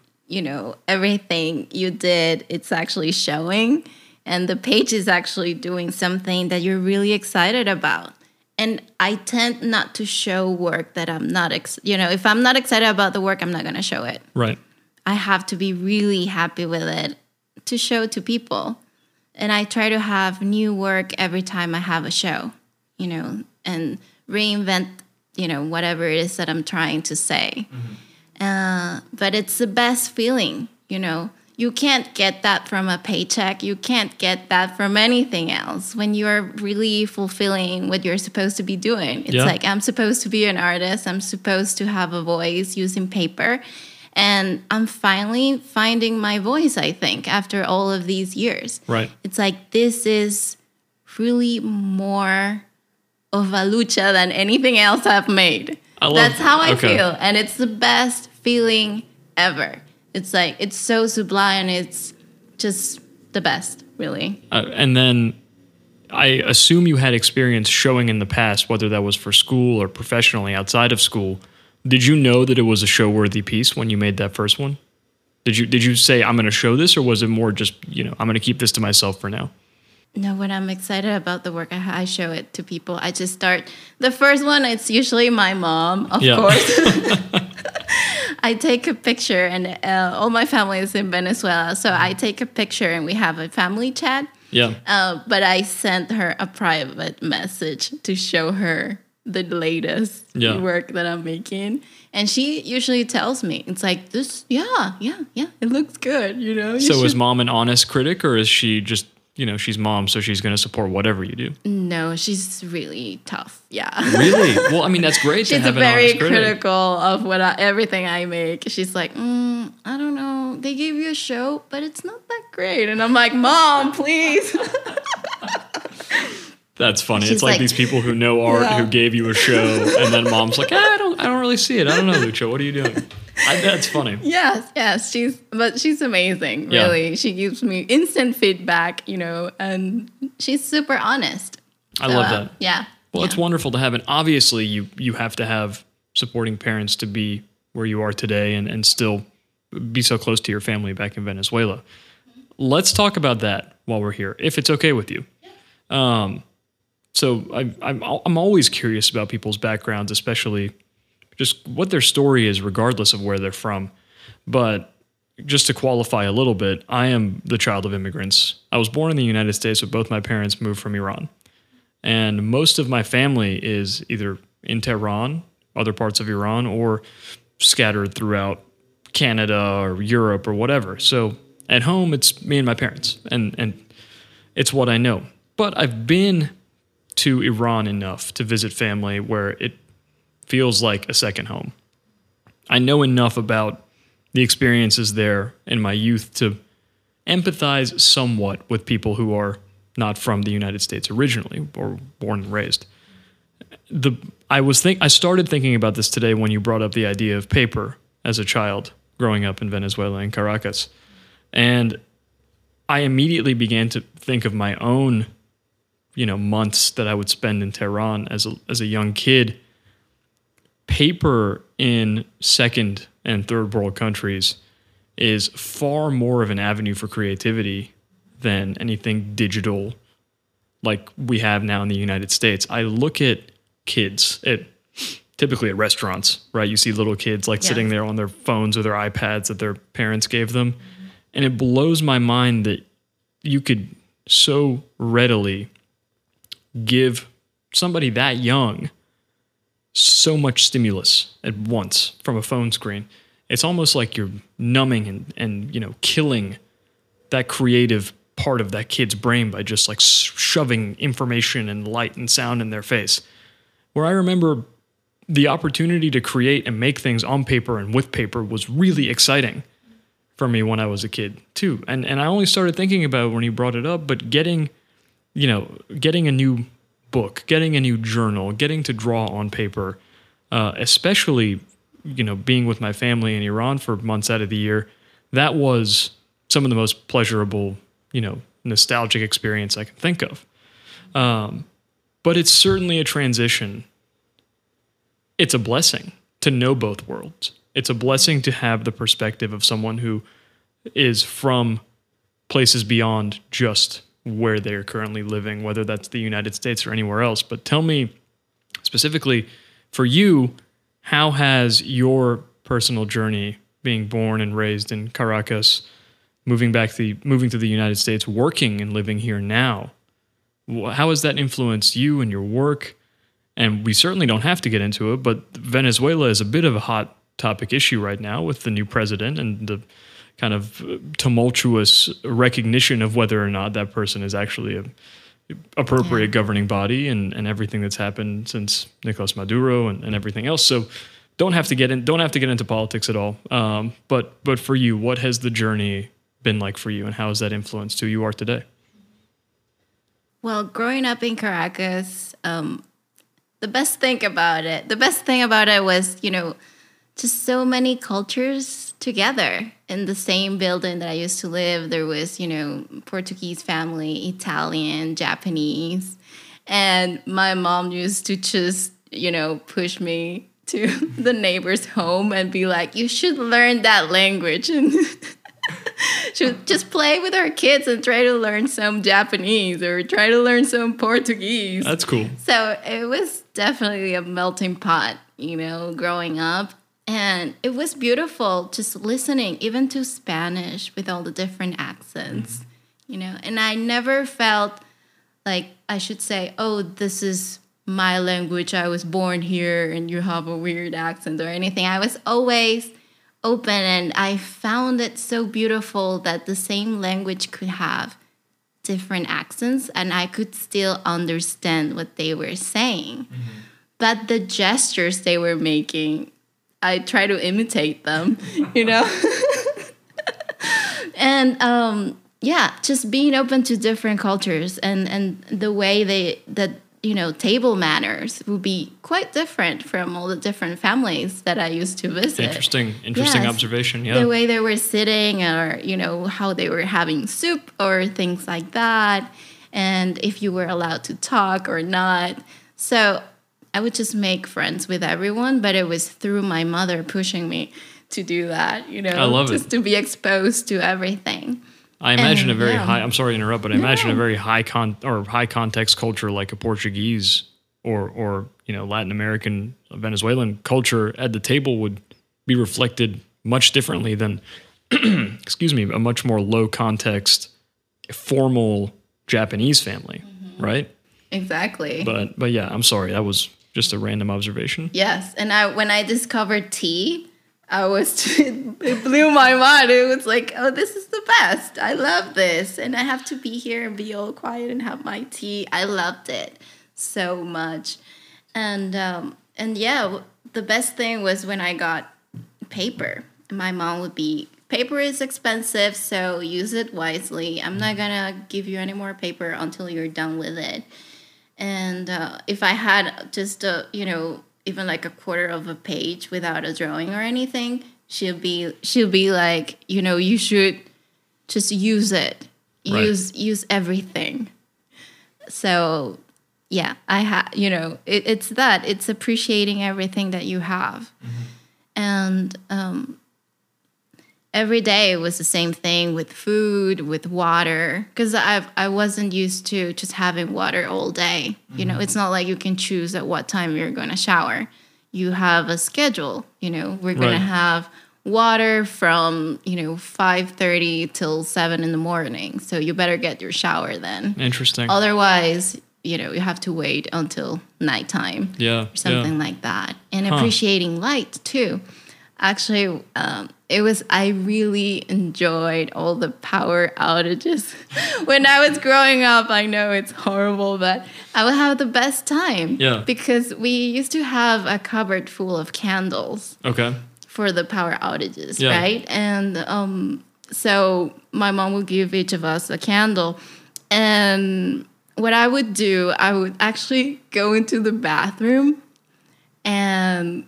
everything you did, it's actually showing. And the page is actually doing something that you're really excited about. And I tend not to show work that I'm not, if I'm not excited about the work, I'm not going to show it. Right. I have to be really happy with it to show to people. And I try to have new work every time I have a show, and reinvent, whatever it is that I'm trying to say. Mm-hmm. But it's the best feeling, You can't get that from a paycheck. You can't get that from anything else. When you are really fulfilling what you're supposed to be doing. It's like, I'm supposed to be an artist. I'm supposed to have a voice using paper. And I'm finally finding my voice, I think, after all of these years. Right. It's like, this is really more of a lucha than anything else I've made. That's how I feel. And it's the best feeling ever. It's like, it's so sublime. It's just the best, really. And then I assume you had experience showing in the past, whether that was for school or professionally outside of school. Did you know that it was a show-worthy piece when you made that first one? Did you say, I'm going to show this, or was it more just, I'm going to keep this to myself for now? No, when I'm excited about the work, I show it to people. I just start. The first one, it's usually my mom, of course. I take a picture, and all my family is in Venezuela, so I take a picture, and we have a family chat. Yeah. But I sent her a private message to show her the latest work that I'm making. And she usually tells me, it's like, this, it looks good, So is mom an honest critic, or is she just, she's mom, so she's going to support whatever you do? No, she's really tough. Yeah. Really? Well, I mean, that's great to have an honest critic. She's very critical of everything I make. She's like, I don't know. They gave you a show, but it's not that great. And I'm like, Mom, please. That's funny. She's it's like these people who know art who gave you a show, and then mom's like, I don't really see it. I don't know, Lucha. What are you doing? That's funny. Yes. She's amazing. Really, she gives me instant feedback. And she's super honest. I love that. Yeah. Well, it's wonderful to have, and obviously you have to have supporting parents to be where you are today, and still be so close to your family back in Venezuela. Let's talk about that while we're here, if it's okay with you. So I'm always curious about people's backgrounds, especially just what their story is, regardless of where they're from. But just to qualify a little bit, I am the child of immigrants. I was born in the United States, but both my parents moved from Iran. And most of my family is either in Tehran, other parts of Iran, or scattered throughout Canada or Europe or whatever. So At home, it's me and my parents, and it's what I know. But I've been to Iran enough to visit family where it feels like a second home. I know enough about the experiences there in my youth to empathize somewhat with people who are not from the United States originally or born and raised. I started thinking about this today when you brought up the idea of paper as a child growing up in Venezuela in Caracas. And I immediately began to think of my own, months that I would spend in Tehran as a young kid. Paper in second and third world countries is far more of an avenue for creativity than anything digital like we have now in the United States. I look at kids typically at restaurants, right? You see little kids sitting there on their phones or their iPads that their parents gave them. Mm-hmm. And it blows my mind that you could so readily give somebody that young so much stimulus at once from a phone screen. It's almost like you're numbing and killing that creative part of that kid's brain by just shoving information and light and sound in their face. Where I remember the opportunity to create and make things on paper and with paper was really exciting for me when I was a kid too. And I only started thinking about it when you brought it up, but getting a new book, getting a new journal, getting to draw on paper, especially, being with my family in Iran for months out of the year, that was some of the most pleasurable, nostalgic experience I can think of. But it's certainly a transition. It's a blessing to know both worlds. It's a blessing to have the perspective of someone who is from places beyond just where they're currently living, whether that's the United States or anywhere else. But tell me specifically, for you, how has your personal journey, being born and raised in Caracas, moving to the United States, working and living here now, how has that influenced you and your work? And we certainly don't have to get into it, but Venezuela is a bit of a hot topic issue right now with the new president and the kind of tumultuous recognition of whether or not that person is actually a appropriate governing body and everything that's happened since Nicolas Maduro and everything else. So don't have to get into politics at all. But for you, what has the journey been like for you, and how has that influenced who you are today? Well, growing up in Caracas, the best thing about it was, just so many cultures together in the same building that I used to live. There was, Portuguese family, Italian, Japanese. And my mom used to just, push me to the neighbor's home and be like, you should learn that language. And she would just play with our kids and try to learn some Japanese or try to learn some Portuguese. That's cool. So it was definitely a melting pot, growing up. And it was beautiful just listening, even to Spanish with all the different accents, And I never felt like I should say, oh, this is my language. I was born here and you have a weird accent or anything. I was always open, and I found it so beautiful that the same language could have different accents and I could still understand what they were saying. Mm-hmm. But the gestures they were making, I try to imitate them, And just being open to different cultures and the way table manners would be quite different from all the different families that I used to visit. Interesting observation, yeah. The way they were sitting or, how they were having soup or things like that. And if you were allowed to talk or not. So I would just make friends with everyone, but it was through my mother pushing me to do that, I love just to be exposed to everything. I imagine I'm sorry to interrupt, but I imagine a very high context culture like a Portuguese or Latin American, Venezuelan culture at the table would be reflected much differently than, a much more low context, formal Japanese family, right? Exactly. But yeah, I'm sorry, that was just a random observation. Yes, and when I discovered tea, it blew my mind. It was like, oh, this is the best. I love this. And I have to be here and be all quiet and have my tea. I loved it so much. And yeah, the best thing was when I got paper. My mom would be, paper is expensive, so use it wisely. I'm not gonna give you any more paper until you're done with it. And if I had just even like a quarter of a page without a drawing or anything, she'll be like, you should just use it. Right. Use everything. So yeah, it's appreciating everything that you have. And every day was the same thing with food, with water, because I wasn't used to just having water all day. It's not like you can choose at what time you're going to shower. You have a schedule. We're going to have water from 5:30 till 7 in the morning. So you better get your shower then. Interesting. Otherwise, you have to wait until nighttime. Yeah. Or something like that. And appreciating light too. Actually, I really enjoyed all the power outages. When I was growing up, I know it's horrible, but I would have the best time. Yeah. Because we used to have a cupboard full of candles. Okay. For the power outages, Yeah. right? And so my mom would give each of us a candle. And what I would do, I would actually go into the bathroom and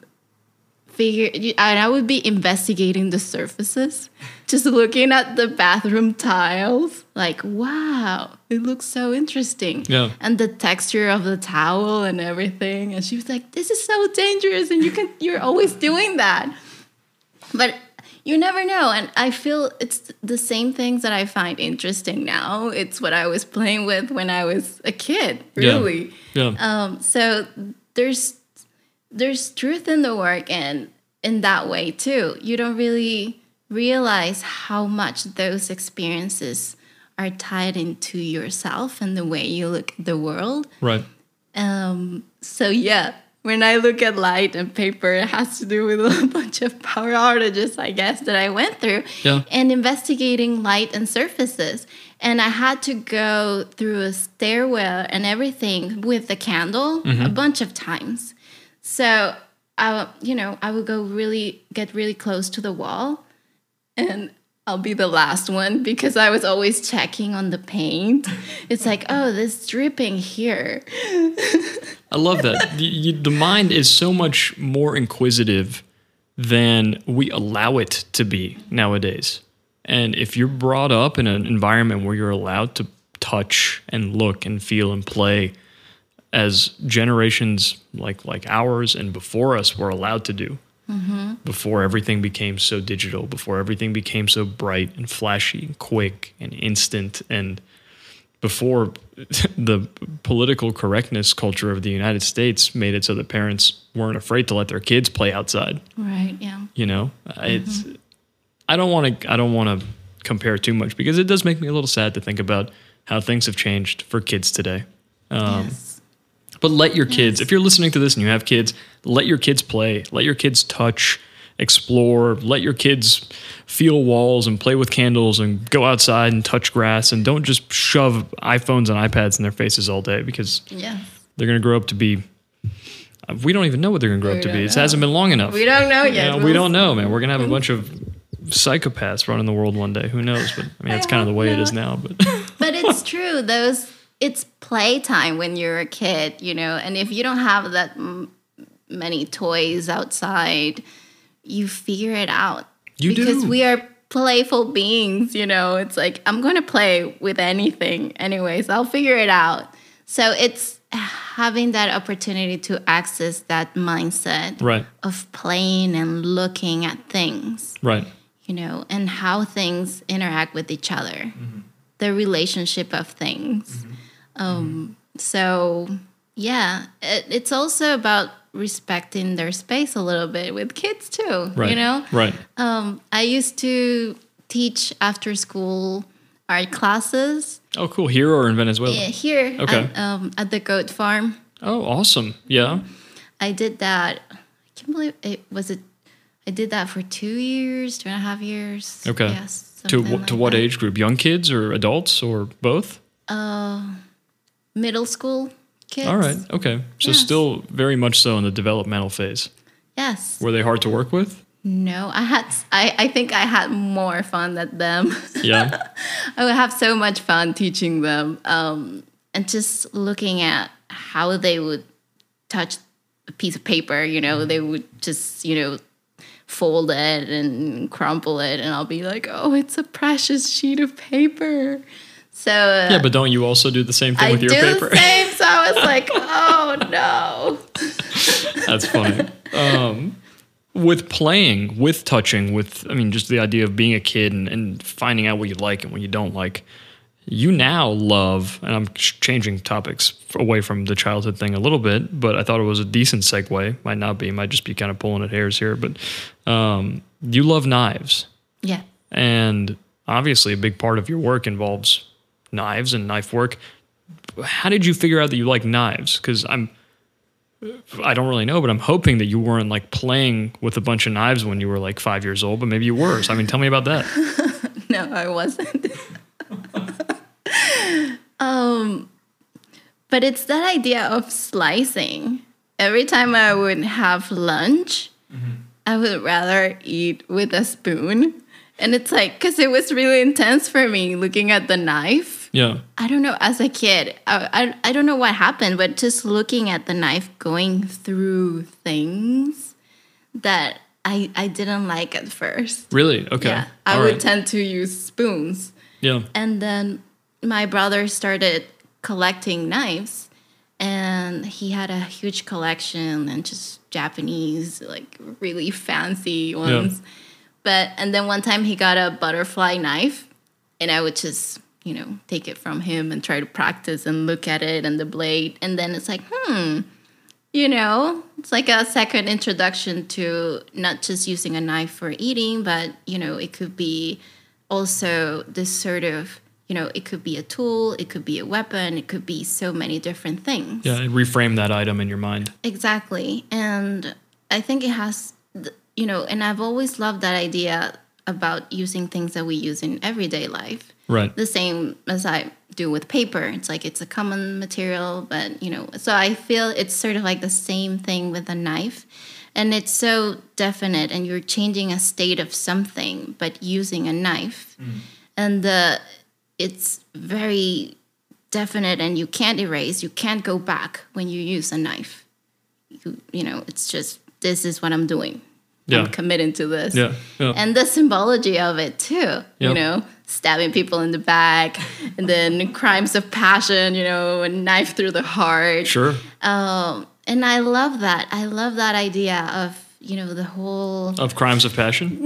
I would be investigating the surfaces, just looking at the bathroom tiles, like, wow, it looks so interesting. Yeah. And the texture of the towel and everything. And she was like, this is so dangerous, and you're always doing that. But you never know. And I feel it's the same things that I find interesting now. It's what I was playing with when I was a kid, really. Yeah. So there's truth in the work, and in that way too. You don't really realize how much those experiences are tied into yourself and the way you look at the world. Right. So yeah, when I look at light and paper, it has to do with a bunch of power outages, I guess, that I went through. Yeah. And investigating light and surfaces. And I had to go through a stairwell and everything with the candle a bunch of times. So, I would get really close to the wall, and I'll be the last one because I was always checking on the paint. It's like, oh, this dripping here. I love that. The mind is so much more inquisitive than we allow it to be nowadays. And if you're brought up in an environment where you're allowed to touch and look and feel and play, as generations like ours and before us were allowed to do, before everything became so digital, before everything became so bright and flashy and quick and instant, and before the political correctness culture of the United States made it so that parents weren't afraid to let their kids play outside. Right, yeah. It's I don't want to compare too much, because it does make me a little sad to think about how things have changed for kids today. Yes. But let your kids, if you're listening to this and you have kids, let your kids play. Let your kids touch, explore. Let your kids feel walls and play with candles and go outside and touch grass. And don't just shove iPhones and iPads in their faces all day, because they're going to grow up to be, we don't even know what they're going to grow up to be. It hasn't been long enough. We don't know yet. We don't know, man. We're going to have a bunch of psychopaths running the world one day. Who knows? But I mean, that's kind of the way it is now. But it's true. It's playtime when you're a kid, and if you don't have that many toys outside, you figure it out. Because we are playful beings, it's like, I'm going to play with anything anyways. I'll figure it out. So it's having that opportunity to access that mindset of playing and looking at things, and how things interact with each other, the relationship of things. So yeah, it's also about respecting their space a little bit with kids too, Right. I used to teach after school art classes. Oh, cool. Here or in Venezuela? Yeah, here at the goat farm. Oh, awesome. Yeah. I did that. I can't believe it was I did that for 2 years, 2.5 years. Okay. Yes. To something like what that. age group? Young kids or adults or both? Middle school kids. All right. Okay. So Yes. still very much so in the developmental phase. Yes. Were they hard to work with? No, I think I had more fun than them. Yeah. I would have so much fun teaching them, and just looking at how they would touch a piece of paper. They would just fold it and crumple it, and I'll be like, "Oh, it's a precious sheet of paper." So Yeah, but don't you also do the same thing I with your do paper? the same. So I was like, "Oh no." That's funny. With playing, with touching, just the idea of being a kid and finding out what you like and what you don't like, you now love, and I'm changing topics away from the childhood thing a little bit, but I thought it was a decent segue. Might not be, might just be kind of pulling at hairs here, but you love knives. Yeah. And obviously a big part of your work involves knives and knife work. How did you figure out that you like knives? Because I don't really know, but I'm hoping that you weren't like playing with a bunch of knives when you were like 5 years old, but maybe you were. So, tell me about that. No, I wasn't. But it's that idea of slicing. Every time I would have lunch, I would rather eat with a spoon. And it's like, because it was really intense for me looking at the knife. Yeah. I don't know, as a kid, I don't know what happened, but just looking at the knife going through things that I didn't like at first. Really? Okay. Yeah, I would tend to use spoons. Yeah. And then my brother started collecting knives, and he had a huge collection and just Japanese, like really fancy ones. And then one time he got a butterfly knife, and I would just, take it from him and try to practice and look at it and the blade. And then it's like, it's like a second introduction to not just using a knife for eating, but, it could be also this sort of, it could be a tool, it could be a weapon, it could be so many different things. Yeah. Reframe that item in your mind. Exactly. And I think it has, and I've always loved that idea about using things that we use in everyday life. Right. The same as I do with paper. It's like it's a common material, but, so I feel it's sort of like the same thing with a knife. And it's so definite, and you're changing a state of something, but using a knife. And it's very definite, and you can't erase, you can't go back when you use a knife. It's just, this is what I'm doing. Yeah. I'm committing to this. Yeah. And the symbology of it too, stabbing people in the back, and then crimes of passion, a knife through the heart. Sure. And I love that. I love that idea of, the whole Of crimes of passion?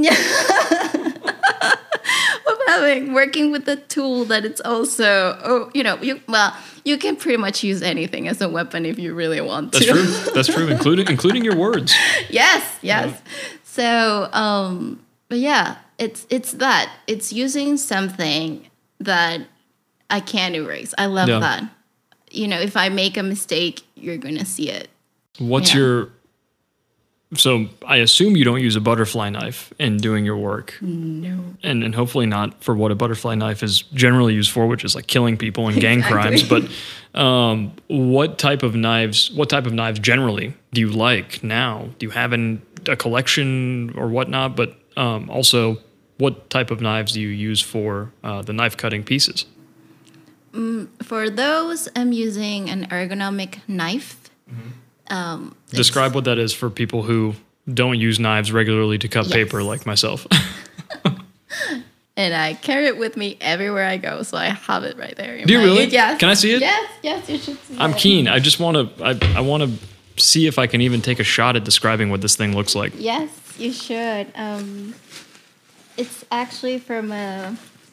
working with a tool that it's also, you can pretty much use anything as a weapon if you really want to. That's true. That's true. Including your words. Yes. So, but yeah, it's that. It's using something that I can't erase. I love that. If I make a mistake, you're going to see it. What's so I assume you don't use a butterfly knife in doing your work. No. And hopefully not for what a butterfly knife is generally used for, which is like killing people and gang crimes. But what type of knives generally do you like now? Do you have a collection or whatnot? But also, what type of knives do you use for the knife cutting pieces? For those, I'm using an ergonomic knife. Describe what that is for people who don't use knives regularly to cut paper like myself. And I carry it with me everywhere I go, so I have it right there. Do you really? Yes. Can I see it? Yes, you should see it. I'm keen. I just want to. I want to see if I can even take a shot at describing what this thing looks like. Yes, you should. It's actually from a.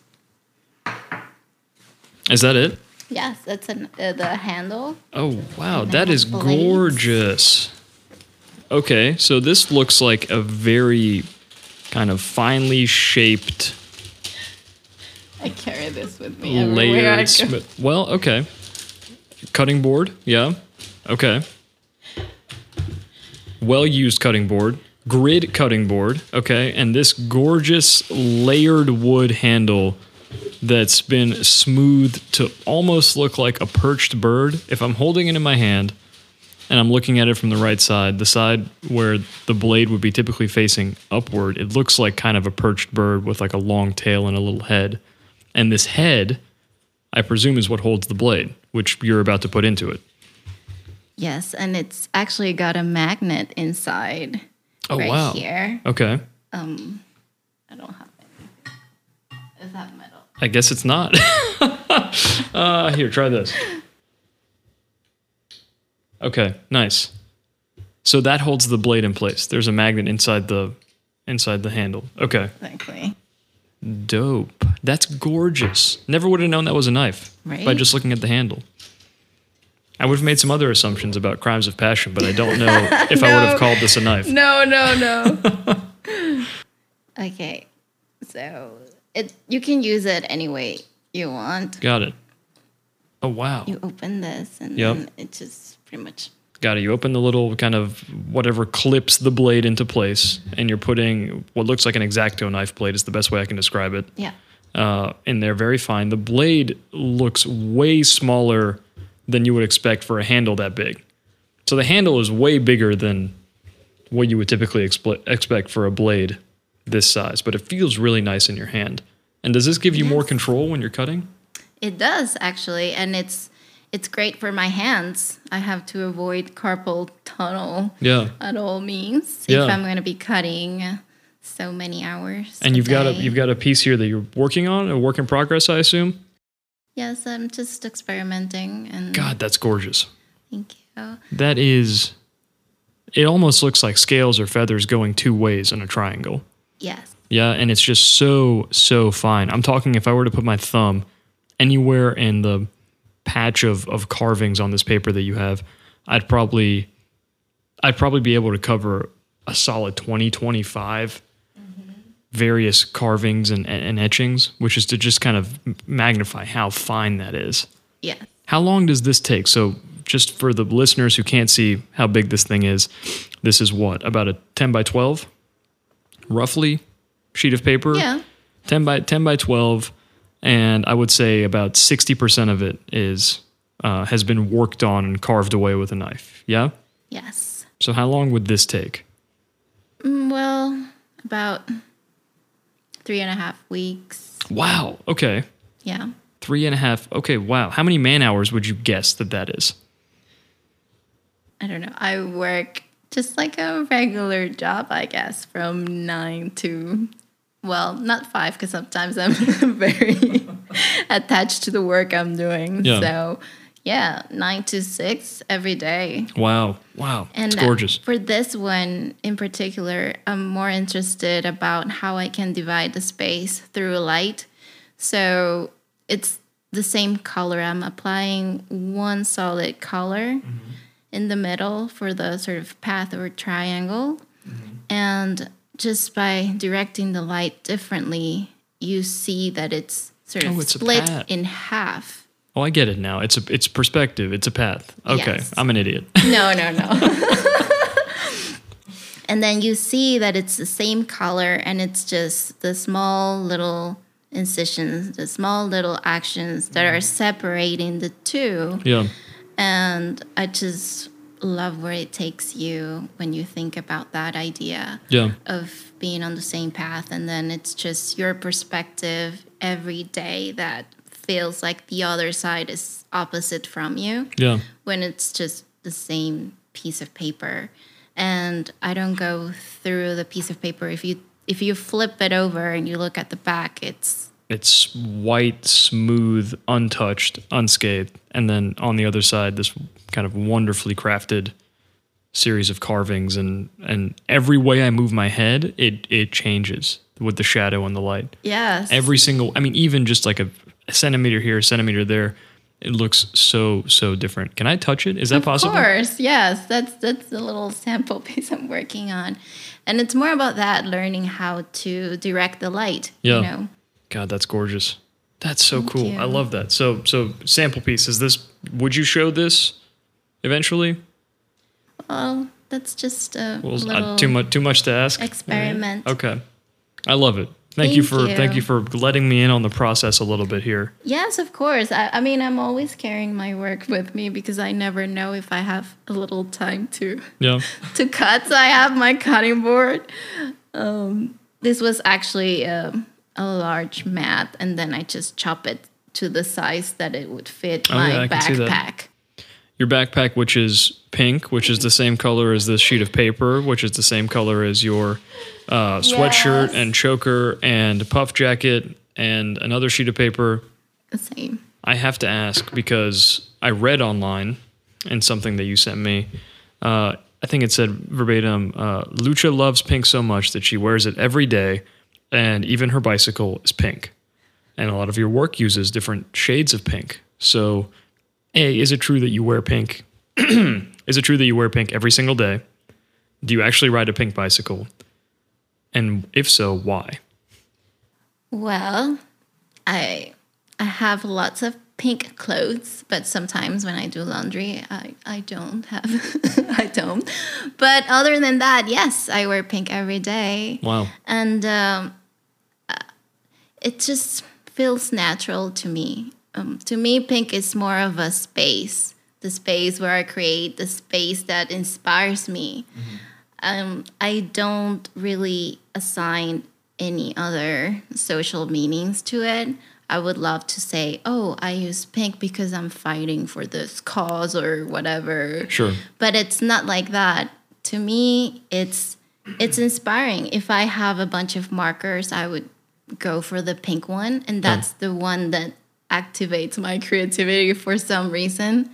Is that it? Yes, that's the handle. Oh wow, And that then is the blades. gorgeous. Okay, so this looks like a very kind of finely shaped. I carry this with me everywhere I go. Well, okay. Cutting board, yeah. Okay. Well used cutting board. grid cutting board, okay, and this gorgeous layered wood handle that's been smoothed to almost look like a perched bird. If I'm holding it in my hand and I'm looking at it from the right side, the side where the blade would be typically facing upward, it looks like kind of a perched bird with like a long tail and a little head. And this head, I presume, is what holds the blade, which you're about to put into it. Yes, and it's actually got a magnet inside. Oh, right wow. Here. Okay. I don't have it. Is that metal? I guess it's not. Here, try this. Okay, nice. So that holds the blade in place. There's a magnet inside the handle. Okay. Exactly. Dope. That's gorgeous. Never would have known that was a knife Right? by just looking at the handle. I would have made some other assumptions about crimes of passion, but I don't know if I would have called this a knife. No. Okay, so you can use it any way you want. Got it. Oh, wow. You open this, and Yep. then it just pretty much. Got it. You open the little kind of whatever clips the blade into place, and you're putting what looks like an X-Acto knife blade is the best way I can describe it. Yeah. In there, very fine. The blade looks way smaller than you would expect for a handle that big. So the handle is way bigger than what you would typically expect for a blade this size, but it feels really nice in your hand. And does this give you more control when you're cutting? It does actually, and it's great for my hands. I have to avoid carpal tunnel Yeah. at all means Yeah. if I'm going to be cutting so many hours. And a you've got day. you've got a piece here that you're working on, a work in progress, I assume. Yes, I'm just experimenting, and God, that's gorgeous. thank you. That is, it almost looks like scales or feathers going two ways in a triangle. Yes. Yeah, and it's just so fine. I'm talking if I were to put my thumb anywhere in the patch of carvings on this paper that you have, I'd probably be able to cover a solid 20, 25 various carvings and etchings, which is to just kind of magnify how fine that is. Yeah. How long does this take? So just for the listeners who can't see how big this thing is, this is what, about a 10 by 12, roughly, sheet of paper? Yeah. 10 by 12, and I would say about 60% of it has been worked on and carved away with a knife. Yeah? Yes. So how long would this take? Well, about 3.5 weeks. Wow. Okay. Yeah. 3.5. Okay. Wow. How many man hours would you guess that is? I don't know. I work just like a regular job, I guess, from 9 to, well, not 5, because sometimes I'm very attached to the work I'm doing. Yeah. So, yeah, 9 to 6 every day. Wow. And It's gorgeous. For this one in particular, I'm more interested about how I can divide the space through light. So it's the same color. I'm applying one solid color in the middle for the sort of path or triangle. And just by directing the light differently, you see that it's sort of it's a split path. in half. Oh, I get it now. It's perspective. It's a path. Okay. Yes. I'm an idiot. No. And then you see that it's the same color, and it's just the small little incisions, the small little actions that are separating the two. Yeah. And I just love where it takes you when you think about that idea Yeah. of being on the same path. And then it's just your perspective every day that feels like the other side is opposite from you Yeah. when it's just the same piece of paper. And I don't go through the piece of paper. If you flip it over and you look at the back, it's white, smooth, untouched, unscathed. And then on the other side, this kind of wonderfully crafted series of carvings. And every way I move my head, it changes with the shadow and the light. yes. Even just like a centimeter here, a centimeter there, it looks so different. Can I touch it? Is that possible? Of course, yes. That's the little sample piece I'm working on. And it's more about that, learning how to direct the light. Yeah. You know? God, that's gorgeous. That's so cool. you. I love that. So sample piece, would you show this eventually? Well, that's just a Well, little too much to ask. experiment. Okay, I love it. Thank you Thank you. for letting me in on the process a little bit here. Yes, of course. I mean, I'm always carrying my work with me because I never know if I have a little time to Yeah. to cut. So I have my cutting board. This was actually a large mat, and then I just chop it to the size that it would fit Oh, my yeah, I can see that. backpack. Your backpack, which is pink, which is the same color as this sheet of paper, which is the same color as your sweatshirt Yes. and choker and puff jacket and another sheet of paper. The same. I have to ask because I read online and something that you sent me. I think it said verbatim, Lucha loves pink so much that she wears it every day, and even her bicycle is pink. And a lot of your work uses different shades of pink. So, A, is it true that you wear pink? Is it true that you wear pink every single day? Do you actually ride a pink bicycle? And if so, why? Well, I have lots of pink clothes, but sometimes when I do laundry, I don't have I don't. But other than that, yes, I wear pink every day. Wow. And it just feels natural to me. To me, pink is more of a space, the space where I create, the space that inspires me. I don't really assign any other social meanings to it. I would love to say, oh, I use pink because I'm fighting for this cause or whatever. Sure. But it's not like that. To me, it's inspiring. If I have a bunch of markers, I would go for the pink one, and that's the one that activates my creativity for some reason.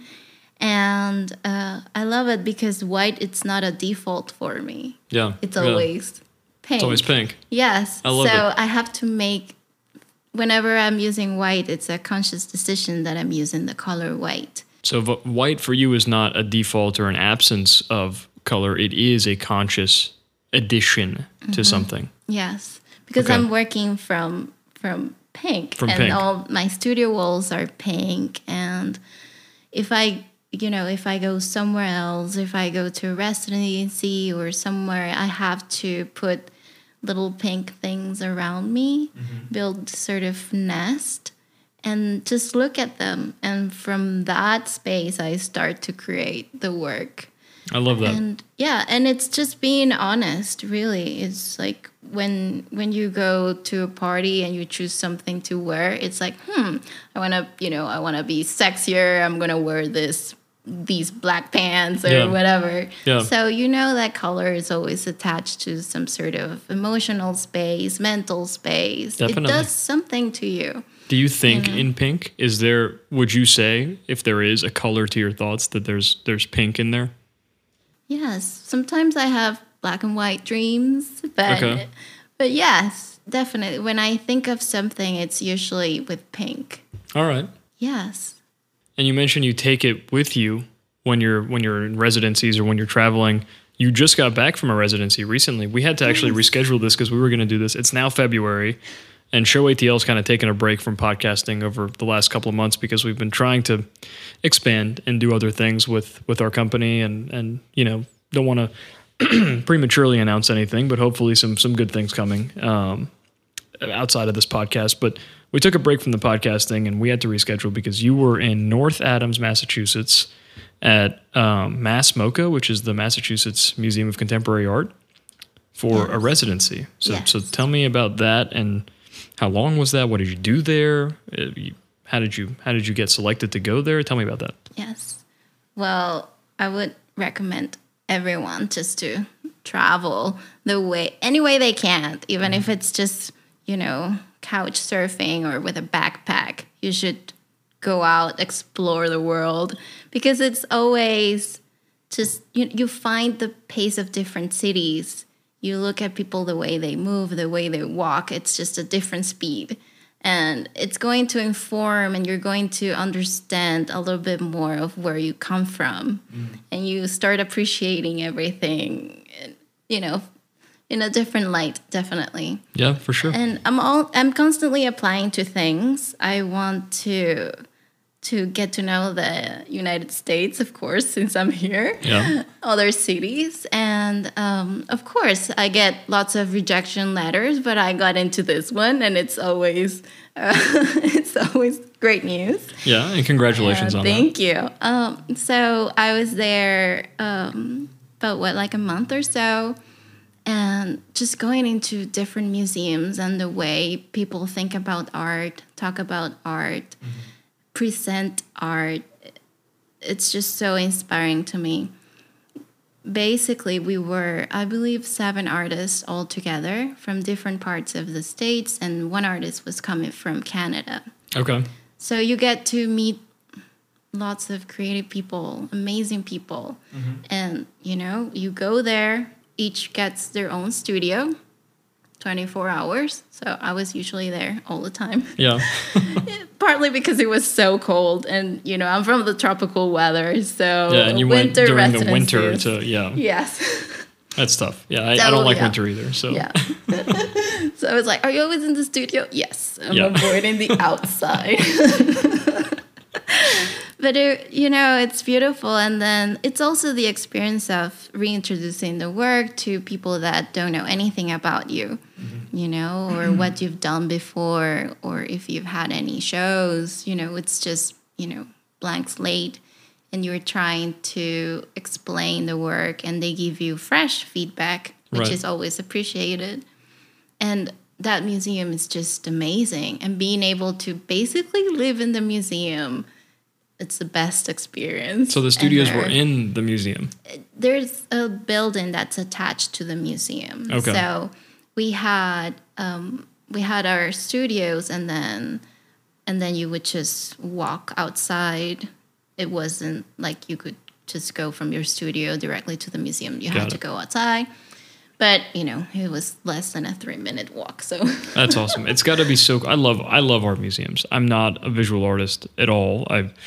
And I love it because white, it's not a default for me. Yeah. It's yeah. always pink. It's always pink. Yes. I love so it. I have to make, whenever I'm using white, it's a conscious decision that I'm using the color white. So white for you is not a default or an absence of color. It is a conscious addition to something. Yes. Because Okay. I'm working from pink. From and pink. all my studio walls are pink. And if I go somewhere else, if I go to a residency or somewhere, I have to put little pink things around me, build sort of nest, and just look at them. And from that space, I start to create the work. I love that. And yeah, and it's just being honest, really. It's like when you go to a party and you choose something to wear, it's like, I want to be sexier. I'm going to wear these black pants or Yeah. whatever. Yeah. So that color is always attached to some sort of emotional space, mental space. Definitely. It does something to you. Do you think in pink, would you say, if there is a color to your thoughts, that there's pink in there? Yes, sometimes I have black and white dreams, but yes, definitely. When I think of something, it's usually with pink. All right. Yes. And you mentioned you take it with you when you're in residencies or when you're traveling. You just got back from a residency recently. We had to actually reschedule this because we were going to do this. It's now February, and Show ATL's kind of taken a break from podcasting over the last couple of months because we've been trying to expand and do other things with our company, and don't want to prematurely announce anything, but hopefully some good things coming outside of this podcast. But we took a break from the podcasting and we had to reschedule because you were in North Adams, Massachusetts at Mass MoCA, which is the Massachusetts Museum of Contemporary Art, for a residency. So tell me about that, and how long was that? What did you do there? How did you get selected to go there? Tell me about that. Yes. Well, I would recommend everyone just to travel any way they can, even if it's just, couch surfing or with a backpack. You should go out, explore the world, because it's always just, you find the pace of different cities. You look at people, the way they move, the way they walk. It's just a different speed. And it's going to inform, and you're going to understand a little bit more of where you come from. And you start appreciating everything, in a different light, definitely. Yeah, for sure. And I'm constantly applying to things. I want to to get to know the United States, of course, since I'm here, Yeah. other cities. And of course, I get lots of rejection letters, but I got into this one, and it's always it's always great news. Yeah. And congratulations on that. Thank you. So I was there about like a month or so, and just going into different museums and the way people think about art, talk about art, present art. It's just so inspiring to me. Basically, we were, I believe, 7 artists all together from different parts of the States, and one artist was coming from Canada. Okay. So you get to meet lots of creative people, amazing people. And, you go there, each gets their own studio, 24 hours. So I was usually there all the time. Yeah. Partly because it was so cold, and I'm from the tropical weather, so Yeah. And you went winter during the winter residences. yeah. Yes. That's tough. Yeah. I don't like yeah. winter either. So Yeah. So I was like, "Are you always in the studio?" Yes. I'm Yeah. avoiding the outside. But it's beautiful, and then it's also the experience of reintroducing the work to people that don't know anything about you, or what you've done before, or if you've had any shows. It's just blank slate, and you're trying to explain the work, and they give you fresh feedback, which Right. is always appreciated. And that museum is just amazing, and being able to basically live in the museum. It's the best experience. So the studios ever. were in the museum. There's a building that's attached to the museum. Okay. So we had our studios, and then you would just walk outside. It wasn't like you could just go from your studio directly to the museum. You Got had to it. go outside. But it was less than a 3-minute walk. So That's awesome. It's got to be so. I love art museums. I'm not a visual artist at all.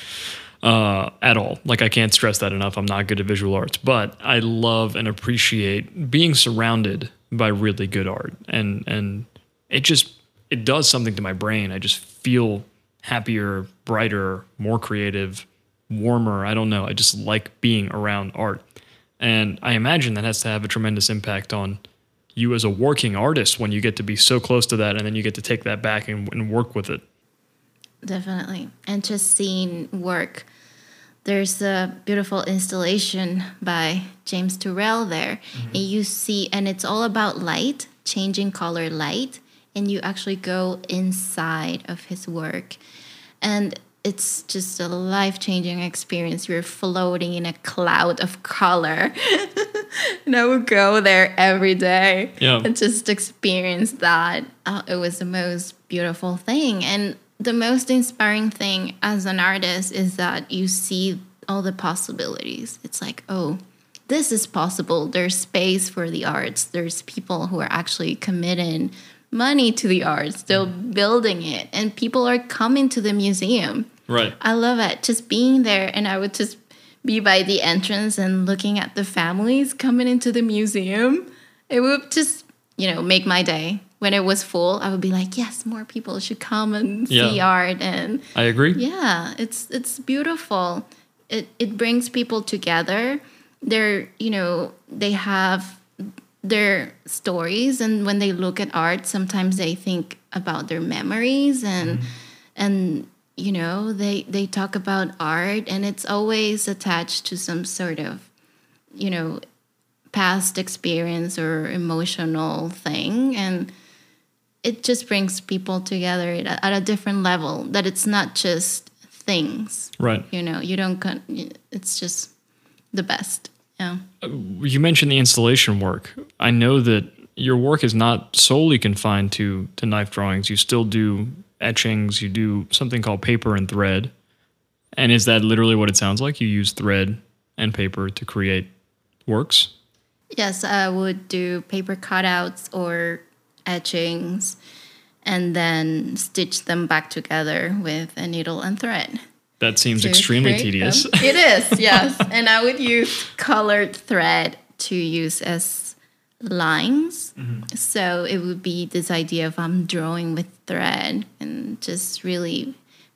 At all. Like, I can't stress that enough. I'm not good at visual arts, but I love and appreciate being surrounded by really good art, and it does something to my brain. I just feel happier, brighter, more creative, warmer. I don't know. I just like being around art. And I imagine that has to have a tremendous impact on you as a working artist when you get to be so close to that, and then you get to take that back and work with it. definitely. And just seeing work. There's a beautiful installation by James Turrell there. And you see, and it's all about light, changing color light. And you actually go inside of his work. And it's just a life-changing experience. You're floating in a cloud of color. And I would go there every day and just experience that. It was the most beautiful thing. And the most inspiring thing as an artist is that you see all the possibilities. It's like, oh, this is possible. There's space for the arts. There's people who are actually committing money to the arts, still building it. And people are coming to the museum. Right. I love it. Just being there, and I would just be by the entrance and looking at the families coming into the museum. It would just, make my day. When it was full, I would be like, yes, more people should come and see art. And I agree. yeah, it's beautiful. It brings people together. They have their stories, and when they look at art, sometimes they think about their memories, and they talk about art, and it's always attached to some sort of past experience or emotional thing, and it just brings people together at a different level, that it's not just things. Right. It's just the best. Yeah. You mentioned the installation work. I know that your work is not solely confined to knife drawings. You still do etchings. You do something called paper and thread. And is that literally what it sounds like? You use thread and paper to create works? Yes, I would do paper cutouts or etchings, and then stitch them back together with a needle and thread. That seems to extremely create tedious. them. It is, yes. And I would use colored thread to use as lines. So it would be this idea of I'm drawing with thread and just really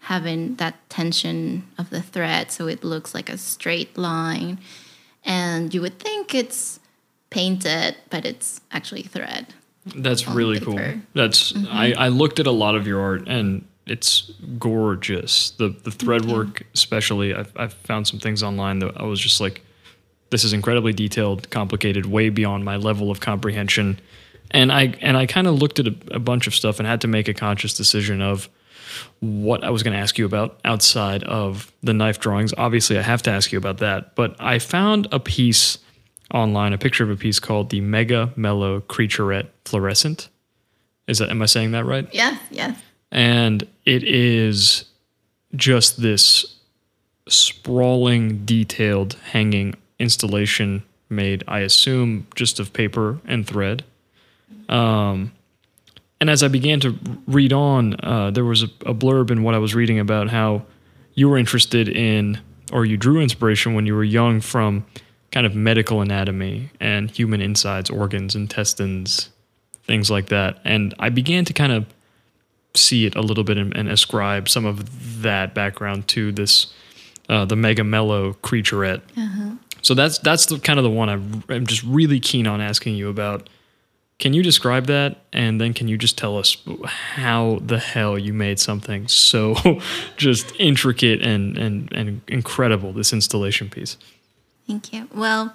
having that tension of the thread so it looks like a straight line. And you would think it's painted, but it's actually thread. That's really cool. paper. That's I looked at a lot of your art and it's gorgeous. The thread work, especially, I've found some things online that I was just like, this is incredibly detailed, complicated, way beyond my level of comprehension. And I kind of looked at a bunch of stuff and had to make a conscious decision of what I was going to ask you about outside of the knife drawings. Obviously, I have to ask you about that. But I found a piece online, a picture of a piece called the Mega Mellow Creaturette Fluorescent. Am I saying that right? Yes, yes. And it is just this sprawling, detailed hanging installation made, I assume, just of paper and thread. And as I began to read on, there was a blurb in what I was reading about how you were interested in, or you drew inspiration when you were young from kind of medical anatomy and human insides, organs, intestines, things like that. And I began to kind of see it a little bit and ascribe some of that background to this, the Mega Mellow Creaturette. So that's the kind of the one I'm just really keen on asking you about. Can you describe that? And then can you just tell us how the hell you made something so just intricate and incredible, this installation piece? Thank you. Well,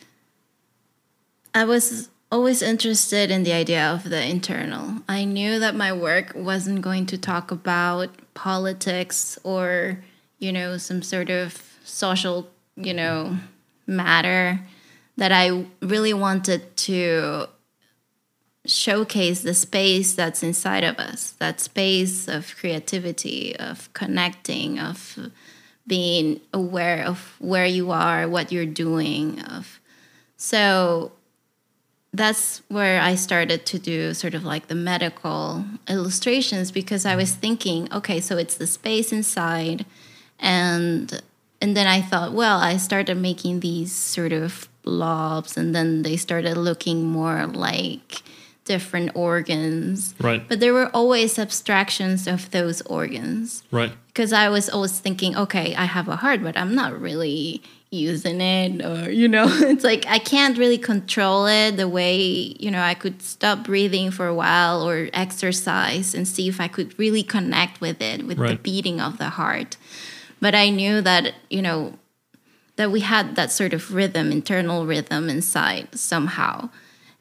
I was always interested in the idea of the internal. I knew that my work wasn't going to talk about politics or, some sort of social, matter, that I really wanted to showcase the space that's inside of us, that space of creativity, of connecting, of being aware of where you are, what you're doing. So that's where I started to do sort of like the medical illustrations, because I was thinking, okay, so it's the space inside. And then I thought, well, I started making these sort of blobs, and then they started looking more like different organs. Right. But there were always abstractions of those organs. Right. Because I was always thinking, okay, I have a heart, but I'm not really using it, or, it's like I can't really control it the way, I could stop breathing for a while or exercise and see if I could really connect with it, with the beating of the heart. But I knew that, that we had that sort of rhythm, internal rhythm inside somehow.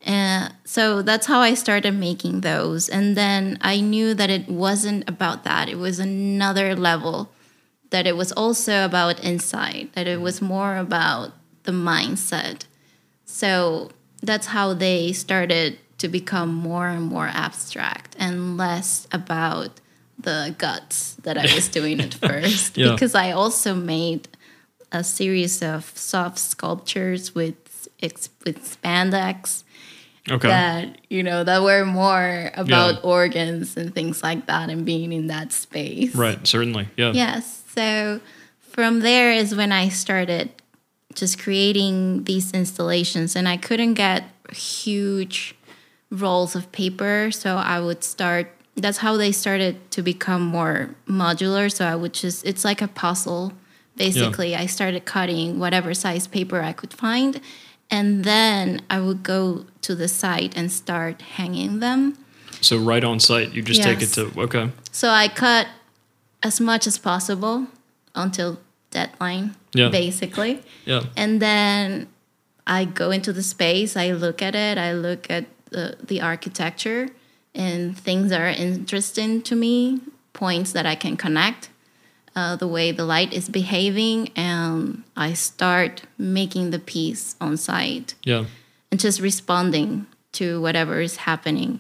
So that's how I started making those. And then I knew that it wasn't about that. It was another level, that it was also about inside, that it was more about the mindset. So that's how they started to become more and more abstract and less about the guts that I was doing at first. Yeah. Because I also made a series of soft sculptures with spandex. Okay. That, that were more about organs and things like that and being in that space. Right, certainly, yeah. Yes, so from there is when I started just creating these installations, and I couldn't get huge rolls of paper, so I would start, that's how they started to become more modular, so I would just, it's like a puzzle, basically. I started cutting whatever size paper I could find, and then I would go to the site and start hanging them. So right on site, you just take it to, okay. So I cut as much as possible until deadline, basically. Yeah. And then I go into the space, I look at it, I look at the architecture, and things that are interesting to me, points that I can connect. The way the light is behaving, and I start making the piece on site. Yeah. And just responding to whatever is happening.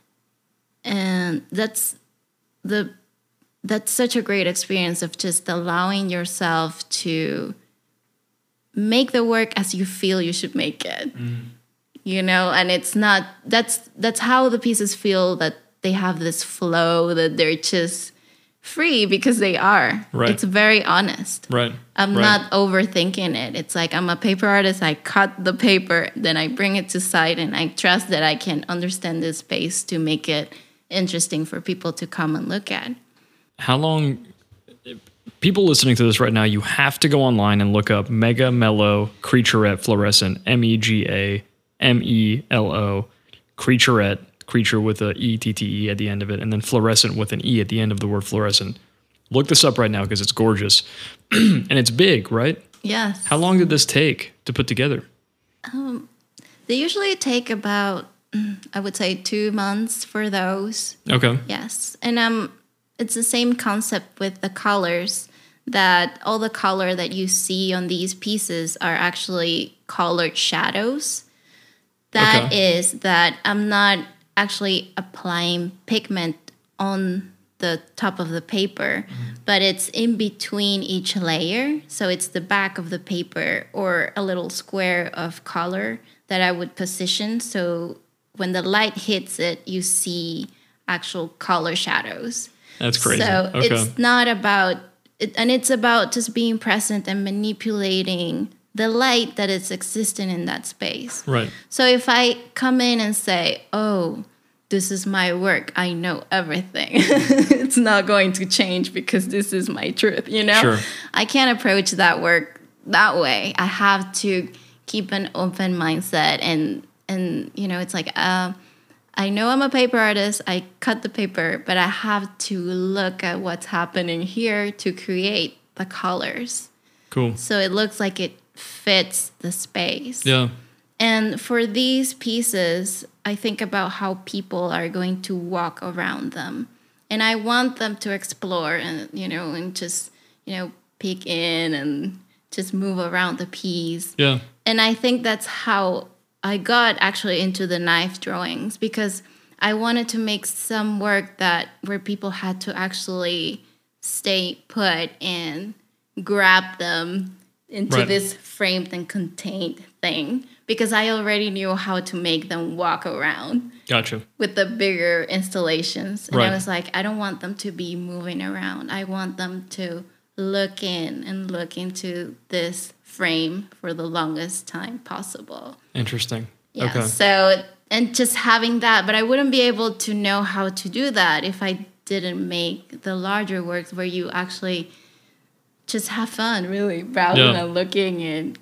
And that's such a great experience of just allowing yourself to make the work as you feel you should make it. And it's not, that's how the pieces feel, that they have this flow, that they're just free, because they are. Right. It's very honest. Right. I'm not overthinking it. It's like I'm a paper artist. I cut the paper, then I bring it to site, and I trust that I can understand this space to make it interesting for people to come and look at. How long people listening to this right now, you have to go online and look up Mega Mellow Creaturette Fluorescent, MEGAMELO Creaturette, creature with a ETTE at the end of it, and then fluorescent with an E at the end of the word fluorescent. Look this up right now because it's gorgeous. And it's big, right? Yes. How long did this take to put together? They usually take about, I would say, 2 months for those. Okay. Yes. And it's the same concept with the colors, that all the color that you see on these pieces are actually colored shadows. That is that I'm not actually applying pigment on the top of the paper, but it's in between each layer. So it's the back of the paper or a little square of color that I would position. So when the light hits it, you see actual color shadows. That's crazy. So it's not about it, and it's about just being present and manipulating the light that is existing in that space. Right. So if I come in and say, oh, this is my work, I know everything. It's not going to change because this is my truth, you know? Sure. I can't approach that work that way. I have to keep an open mindset and you know, it's like, I know I'm a paper artist, I cut the paper, but I have to look at what's happening here to create the colors. Cool. So it looks like it fits the space. Yeah. And for these pieces, I think about how people are going to walk around them. And I want them to explore and, you know, and just, you know, peek in and just move around the piece. Yeah. And I think that's how I got actually into the knife drawings, because I wanted to make some work that where people had to actually stay put and grab them into this framed and contained thing, because I already knew how to make them walk around. Gotcha. With the bigger installations. And Right. I was like, I don't want them to be moving around. I want them to look in and look into this frame for the longest time possible. Interesting. Yeah. Okay. So, and just having that, but I wouldn't be able to know how to do that if I didn't make the larger works where you actually just have fun, really, rather than looking and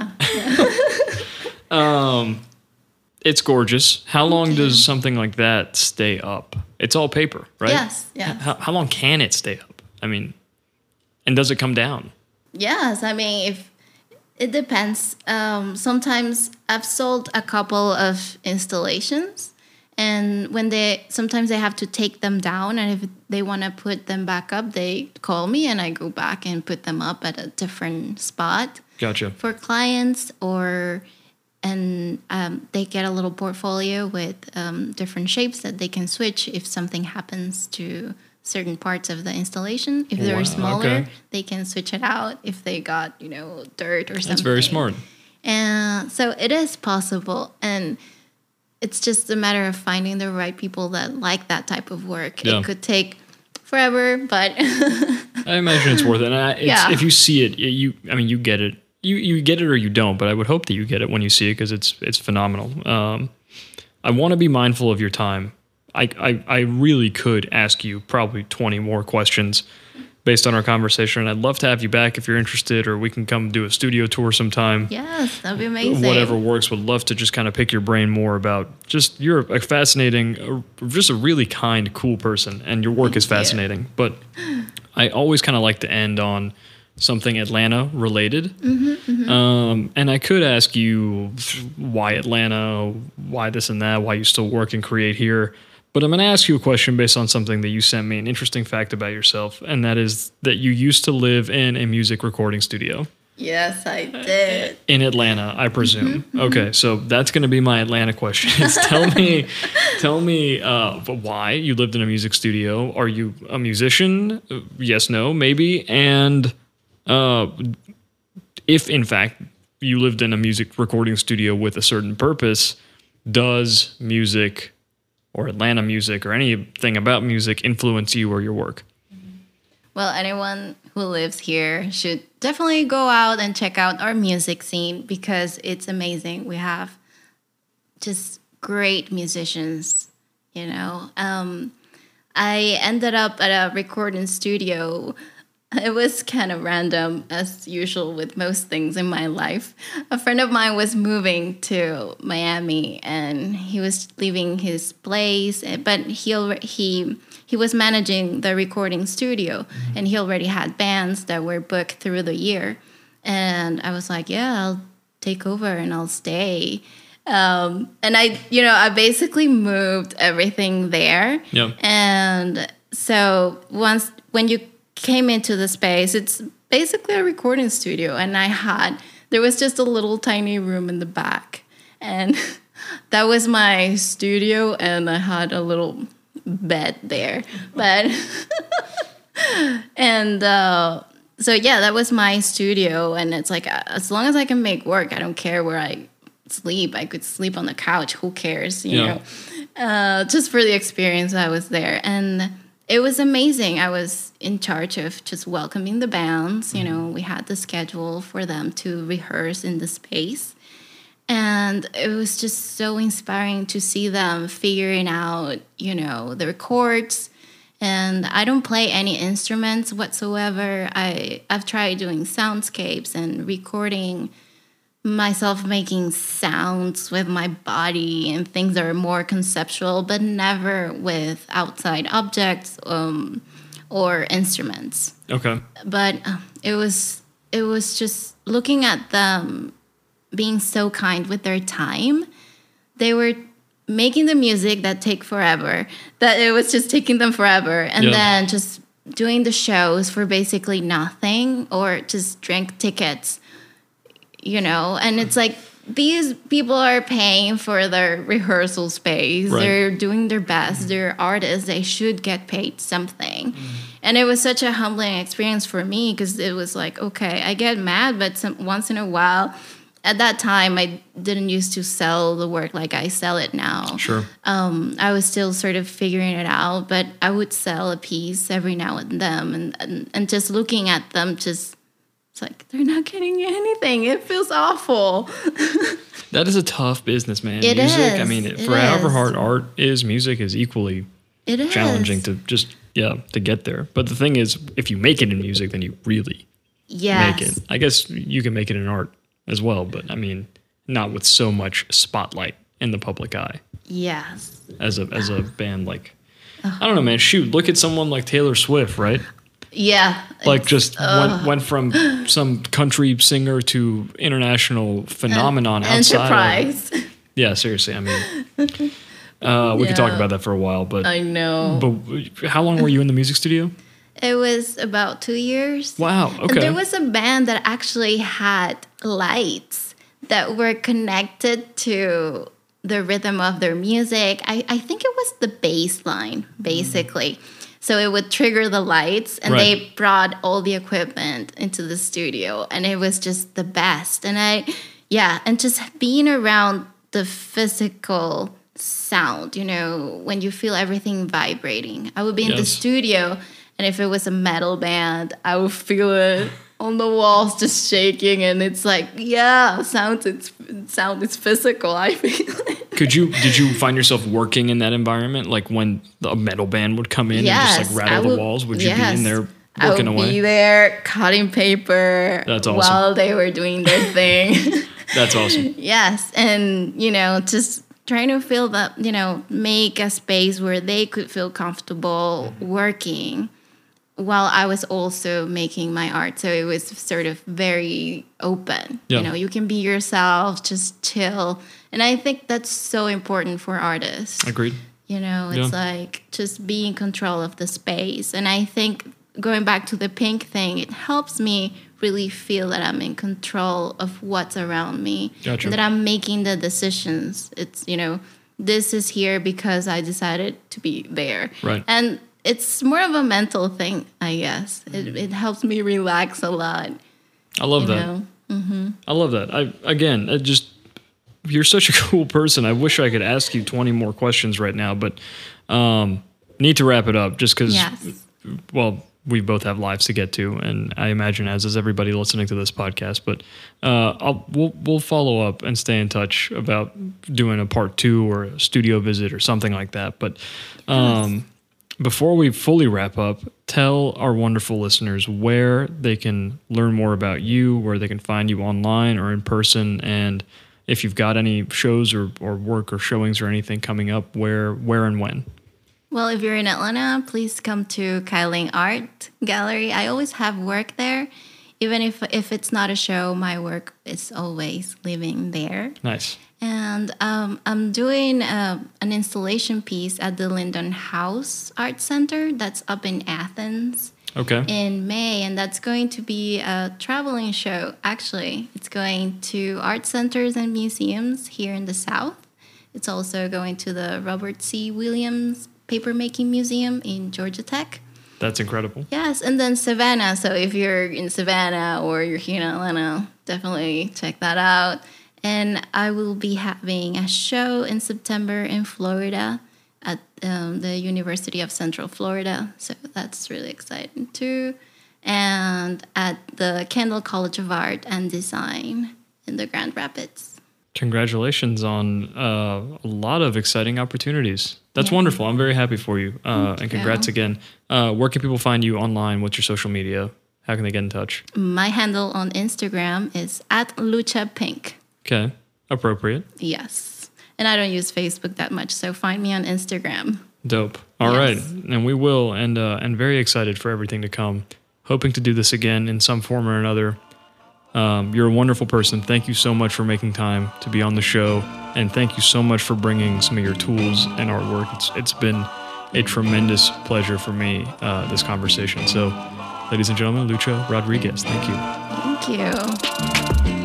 It's gorgeous. How long does something like that stay up? It's all paper, right? Yes, yes. How long can it stay up? I mean, and does it come down? Yes, I mean, if it depends. Sometimes I've sold a couple of installations, and when sometimes they have to take them down, and if they want to put them back up, they call me, and I go back and put them up at a different spot. Gotcha. For clients, and they get a little portfolio with different shapes that they can switch if something happens to certain parts of the installation. If they're smaller, they can switch it out if they got, you know, dirt or something. That's very smart. And so it is possible, and it's just a matter of finding the right people that like that type of work. Yeah. It could take forever, but I imagine it's worth it. And if you see it, you get it. You get it or you don't, but I would hope that you get it when you see it because it's phenomenal. I want to be mindful of your time. I really could ask you probably 20 more questions based on our conversation. And I'd love to have you back if you're interested, or we can come do a studio tour sometime. yes, that'd be amazing. Whatever works. Would love to just kind of pick your brain more about just, you're a fascinating, just a really kind, cool person, and your work is fascinating. But I always kind of like to end on something Atlanta related. And I could ask you why Atlanta, why this and that, why you still work and create here. But I'm going to ask you a question based on something that you sent me, an interesting fact about yourself, and that is that you used to live in a music recording studio. Yes, I did. In Atlanta, I presume. Okay, so that's going to be my Atlanta question. Is tell me why you lived in a music studio. Are you a musician? Yes, no, maybe. And if, in fact, you lived in a music recording studio with a certain purpose, does music or Atlanta music or anything about music influence you or your work? Well, anyone who lives here should definitely go out and check out our music scene because it's amazing. We have just great musicians, you know. I ended up at a recording studio It was kind of random, as usual with most things in my life. A friend of mine was moving to Miami, and he was leaving his place, but he was managing the recording studio, and he already had bands that were booked through the year. And I was like, yeah, I'll take over and I'll stay. And I basically moved everything there. Yeah. And so when you came into the space, it's basically a recording studio, and there was just a little tiny room in the back, and that was my studio, and I had a little bed there, but and so yeah, that was my studio, and it's like, as long as I can make work, I don't care where I sleep. I could sleep on the couch, who cares, you know, just for the experience. I was there, and it was amazing. I was in charge of just welcoming the bands. You know, we had the schedule for them to rehearse in the space. And it was just so inspiring to see them figuring out, you know, their chords. And I don't play any instruments whatsoever. I've tried doing soundscapes and recording myself making sounds with my body and things that are more conceptual, but never with outside objects or instruments. Okay. But it was just looking at them being so kind with their time. They were making the music that take forever, that it was just taking them forever, and then just doing the shows for basically nothing, or just drink tickets. You know, and it's like, these people are paying for their rehearsal space. Right. They're doing their best. They're artists. They should get paid something. And it was such a humbling experience for me, because it was like, okay, I get mad, but once in a while, at that time, I didn't used to sell the work like I sell it now. Sure. I was still sort of figuring it out, but I would sell a piece every now and then, and just looking at them, just, it's like, they're not getting anything. It feels awful. That is a tough business, man. It music, is. I mean, It for however is. hard art is, music is equally challenging to just, to get there. But the thing is, if you make it in music, then you really make it. I guess you can make it in art as well, but I mean, not with so much spotlight in the public eye. Yes. As a band, like, I don't know, man. Shoot, look at someone like Taylor Swift, right? Yeah. Like, just went from some country singer to international phenomenon outside. Enterprise. Yeah, seriously. I mean, we could talk about that for a while, but I know. But how long were you in the music studio? It was about 2 years. Wow. Okay. And there was a band that actually had lights that were connected to the rhythm of their music. I think it was the bass line, basically. So it would trigger the lights, and they brought all the equipment into the studio, and it was just the best. And and just being around the physical sound, you know, when you feel everything vibrating. I would be in the studio, and if it was a metal band, I would feel it on the walls just shaking, and it's like, sound is physical, I feel it. Did you find yourself working in that environment? Like when a metal band would come in and just like rattle the walls, would you be in there working away? I would be there cutting paper. That's awesome. While they were doing their thing. That's awesome. Yes, and just trying to feel that, make a space where they could feel comfortable working while I was also making my art. So it was sort of very open. Yeah. You can be yourself, just chill. And I think that's so important for artists. Agreed. It's like just be in control of the space. And I think going back to the Pink thing, it helps me really feel that I'm in control of what's around me. Gotcha. And that I'm making the decisions. It's, this is here because I decided to be there. Right. And it's more of a mental thing, I guess. It helps me relax a lot. I love that. Mm-hmm. I love that. You're such a cool person. I wish I could ask you 20 more questions right now, but need to wrap it up just because, we both have lives to get to, and I imagine as is everybody listening to this podcast. But we'll follow up and stay in touch about doing a part 2 or a studio visit or something like that. But Before we fully wrap up, tell our wonderful listeners where they can learn more about you, where they can find you online or in person, and if you've got any shows or work or showings or anything coming up, where and when. Well, if you're in Atlanta, please come to Keiling Art Gallery. I always have work there. Even if it's not a show, my work is always living there. Nice. And I'm doing an installation piece at the Linden House Art Center that's up in Athens in May. And that's going to be a traveling show, actually. It's going to art centers and museums here in the South. It's also going to the Robert C. Williams Papermaking Museum in Georgia Tech. That's incredible. Yes, and then Savannah. So if you're in Savannah or you're here in Atlanta, definitely check that out. And I will be having a show in September in Florida at the University of Central Florida. So that's really exciting too. And at the Kendall College of Art and Design in the Grand Rapids. Congratulations on a lot of exciting opportunities. That's wonderful. I'm very happy for you. And congrats again. Where can people find you online? What's your social media? How can they get in touch? My handle on Instagram is @LuchaPink. Okay. Appropriate. Yes. And I don't use Facebook that much, so find me on Instagram. Dope. All right. And we will, and very excited for everything to come. Hoping to do this again in some form or another. You're a wonderful person. Thank you so much for making time to be on the show. And thank you so much for bringing some of your tools and artwork. It's been a tremendous pleasure for me, this conversation. So, ladies and gentlemen, Lucha Rodriguez, thank you. Thank you.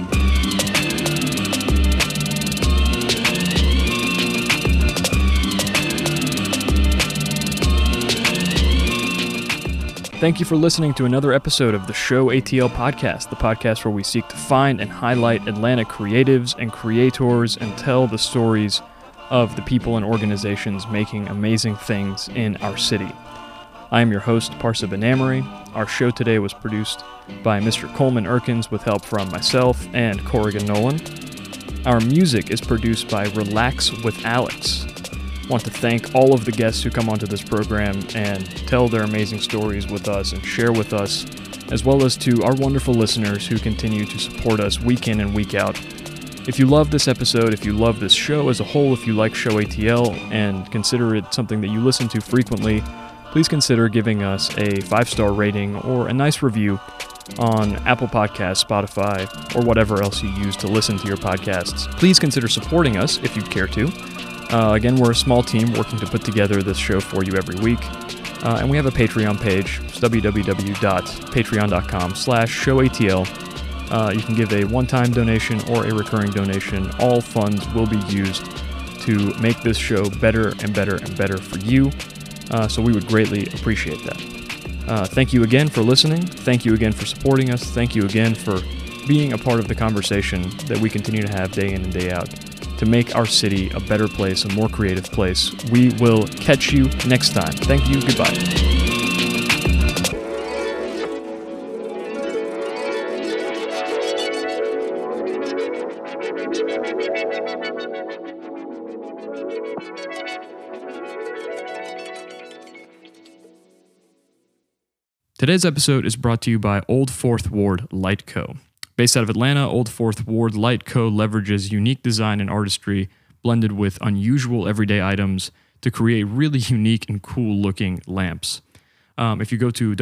Thank you for listening to another episode of the Show ATL podcast, the podcast where we seek to find and highlight Atlanta creatives and creators and tell the stories of the people and organizations making amazing things in our city. I am your host, Parsa Benamari. Our show today was produced by Mr. Coleman Erkins with help from myself and Corrigan Nolan. Our music is produced by Relax with Alex. I want to thank all of the guests who come onto this program and tell their amazing stories with us and share with us, as well as to our wonderful listeners who continue to support us week in and week out. If you love this episode, if you love this show as a whole, if you like Show ATL and consider it something that you listen to frequently, please consider giving us a 5-star rating or a nice review on Apple Podcasts, Spotify, or whatever else you use to listen to your podcasts. Please consider supporting us if you'd care to. Again, we're a small team working to put together this show for you every week. And we have a Patreon page. It's www.patreon.com/showatl. You can give a one-time donation or a recurring donation. All funds will be used to make this show better and better and better for you. So we would greatly appreciate that. Thank you again for listening. Thank you again for supporting us. Thank you again for being a part of the conversation that we continue to have day in and day out to make our city a better place, a more creative place. We will catch you next time. Thank you. Goodbye. Today's episode is brought to you by Old Fourth Ward Light Co. Based out of Atlanta, Old Fourth Ward Light Co. leverages unique design and artistry blended with unusual everyday items to create really unique and cool-looking lamps. If you go to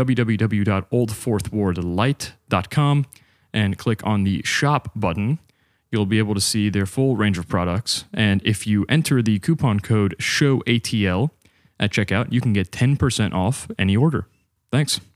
www.oldfourthwardlight.com and click on the Shop button, you'll be able to see their full range of products. And if you enter the coupon code SHOWATL at checkout, you can get 10% off any order. Thanks.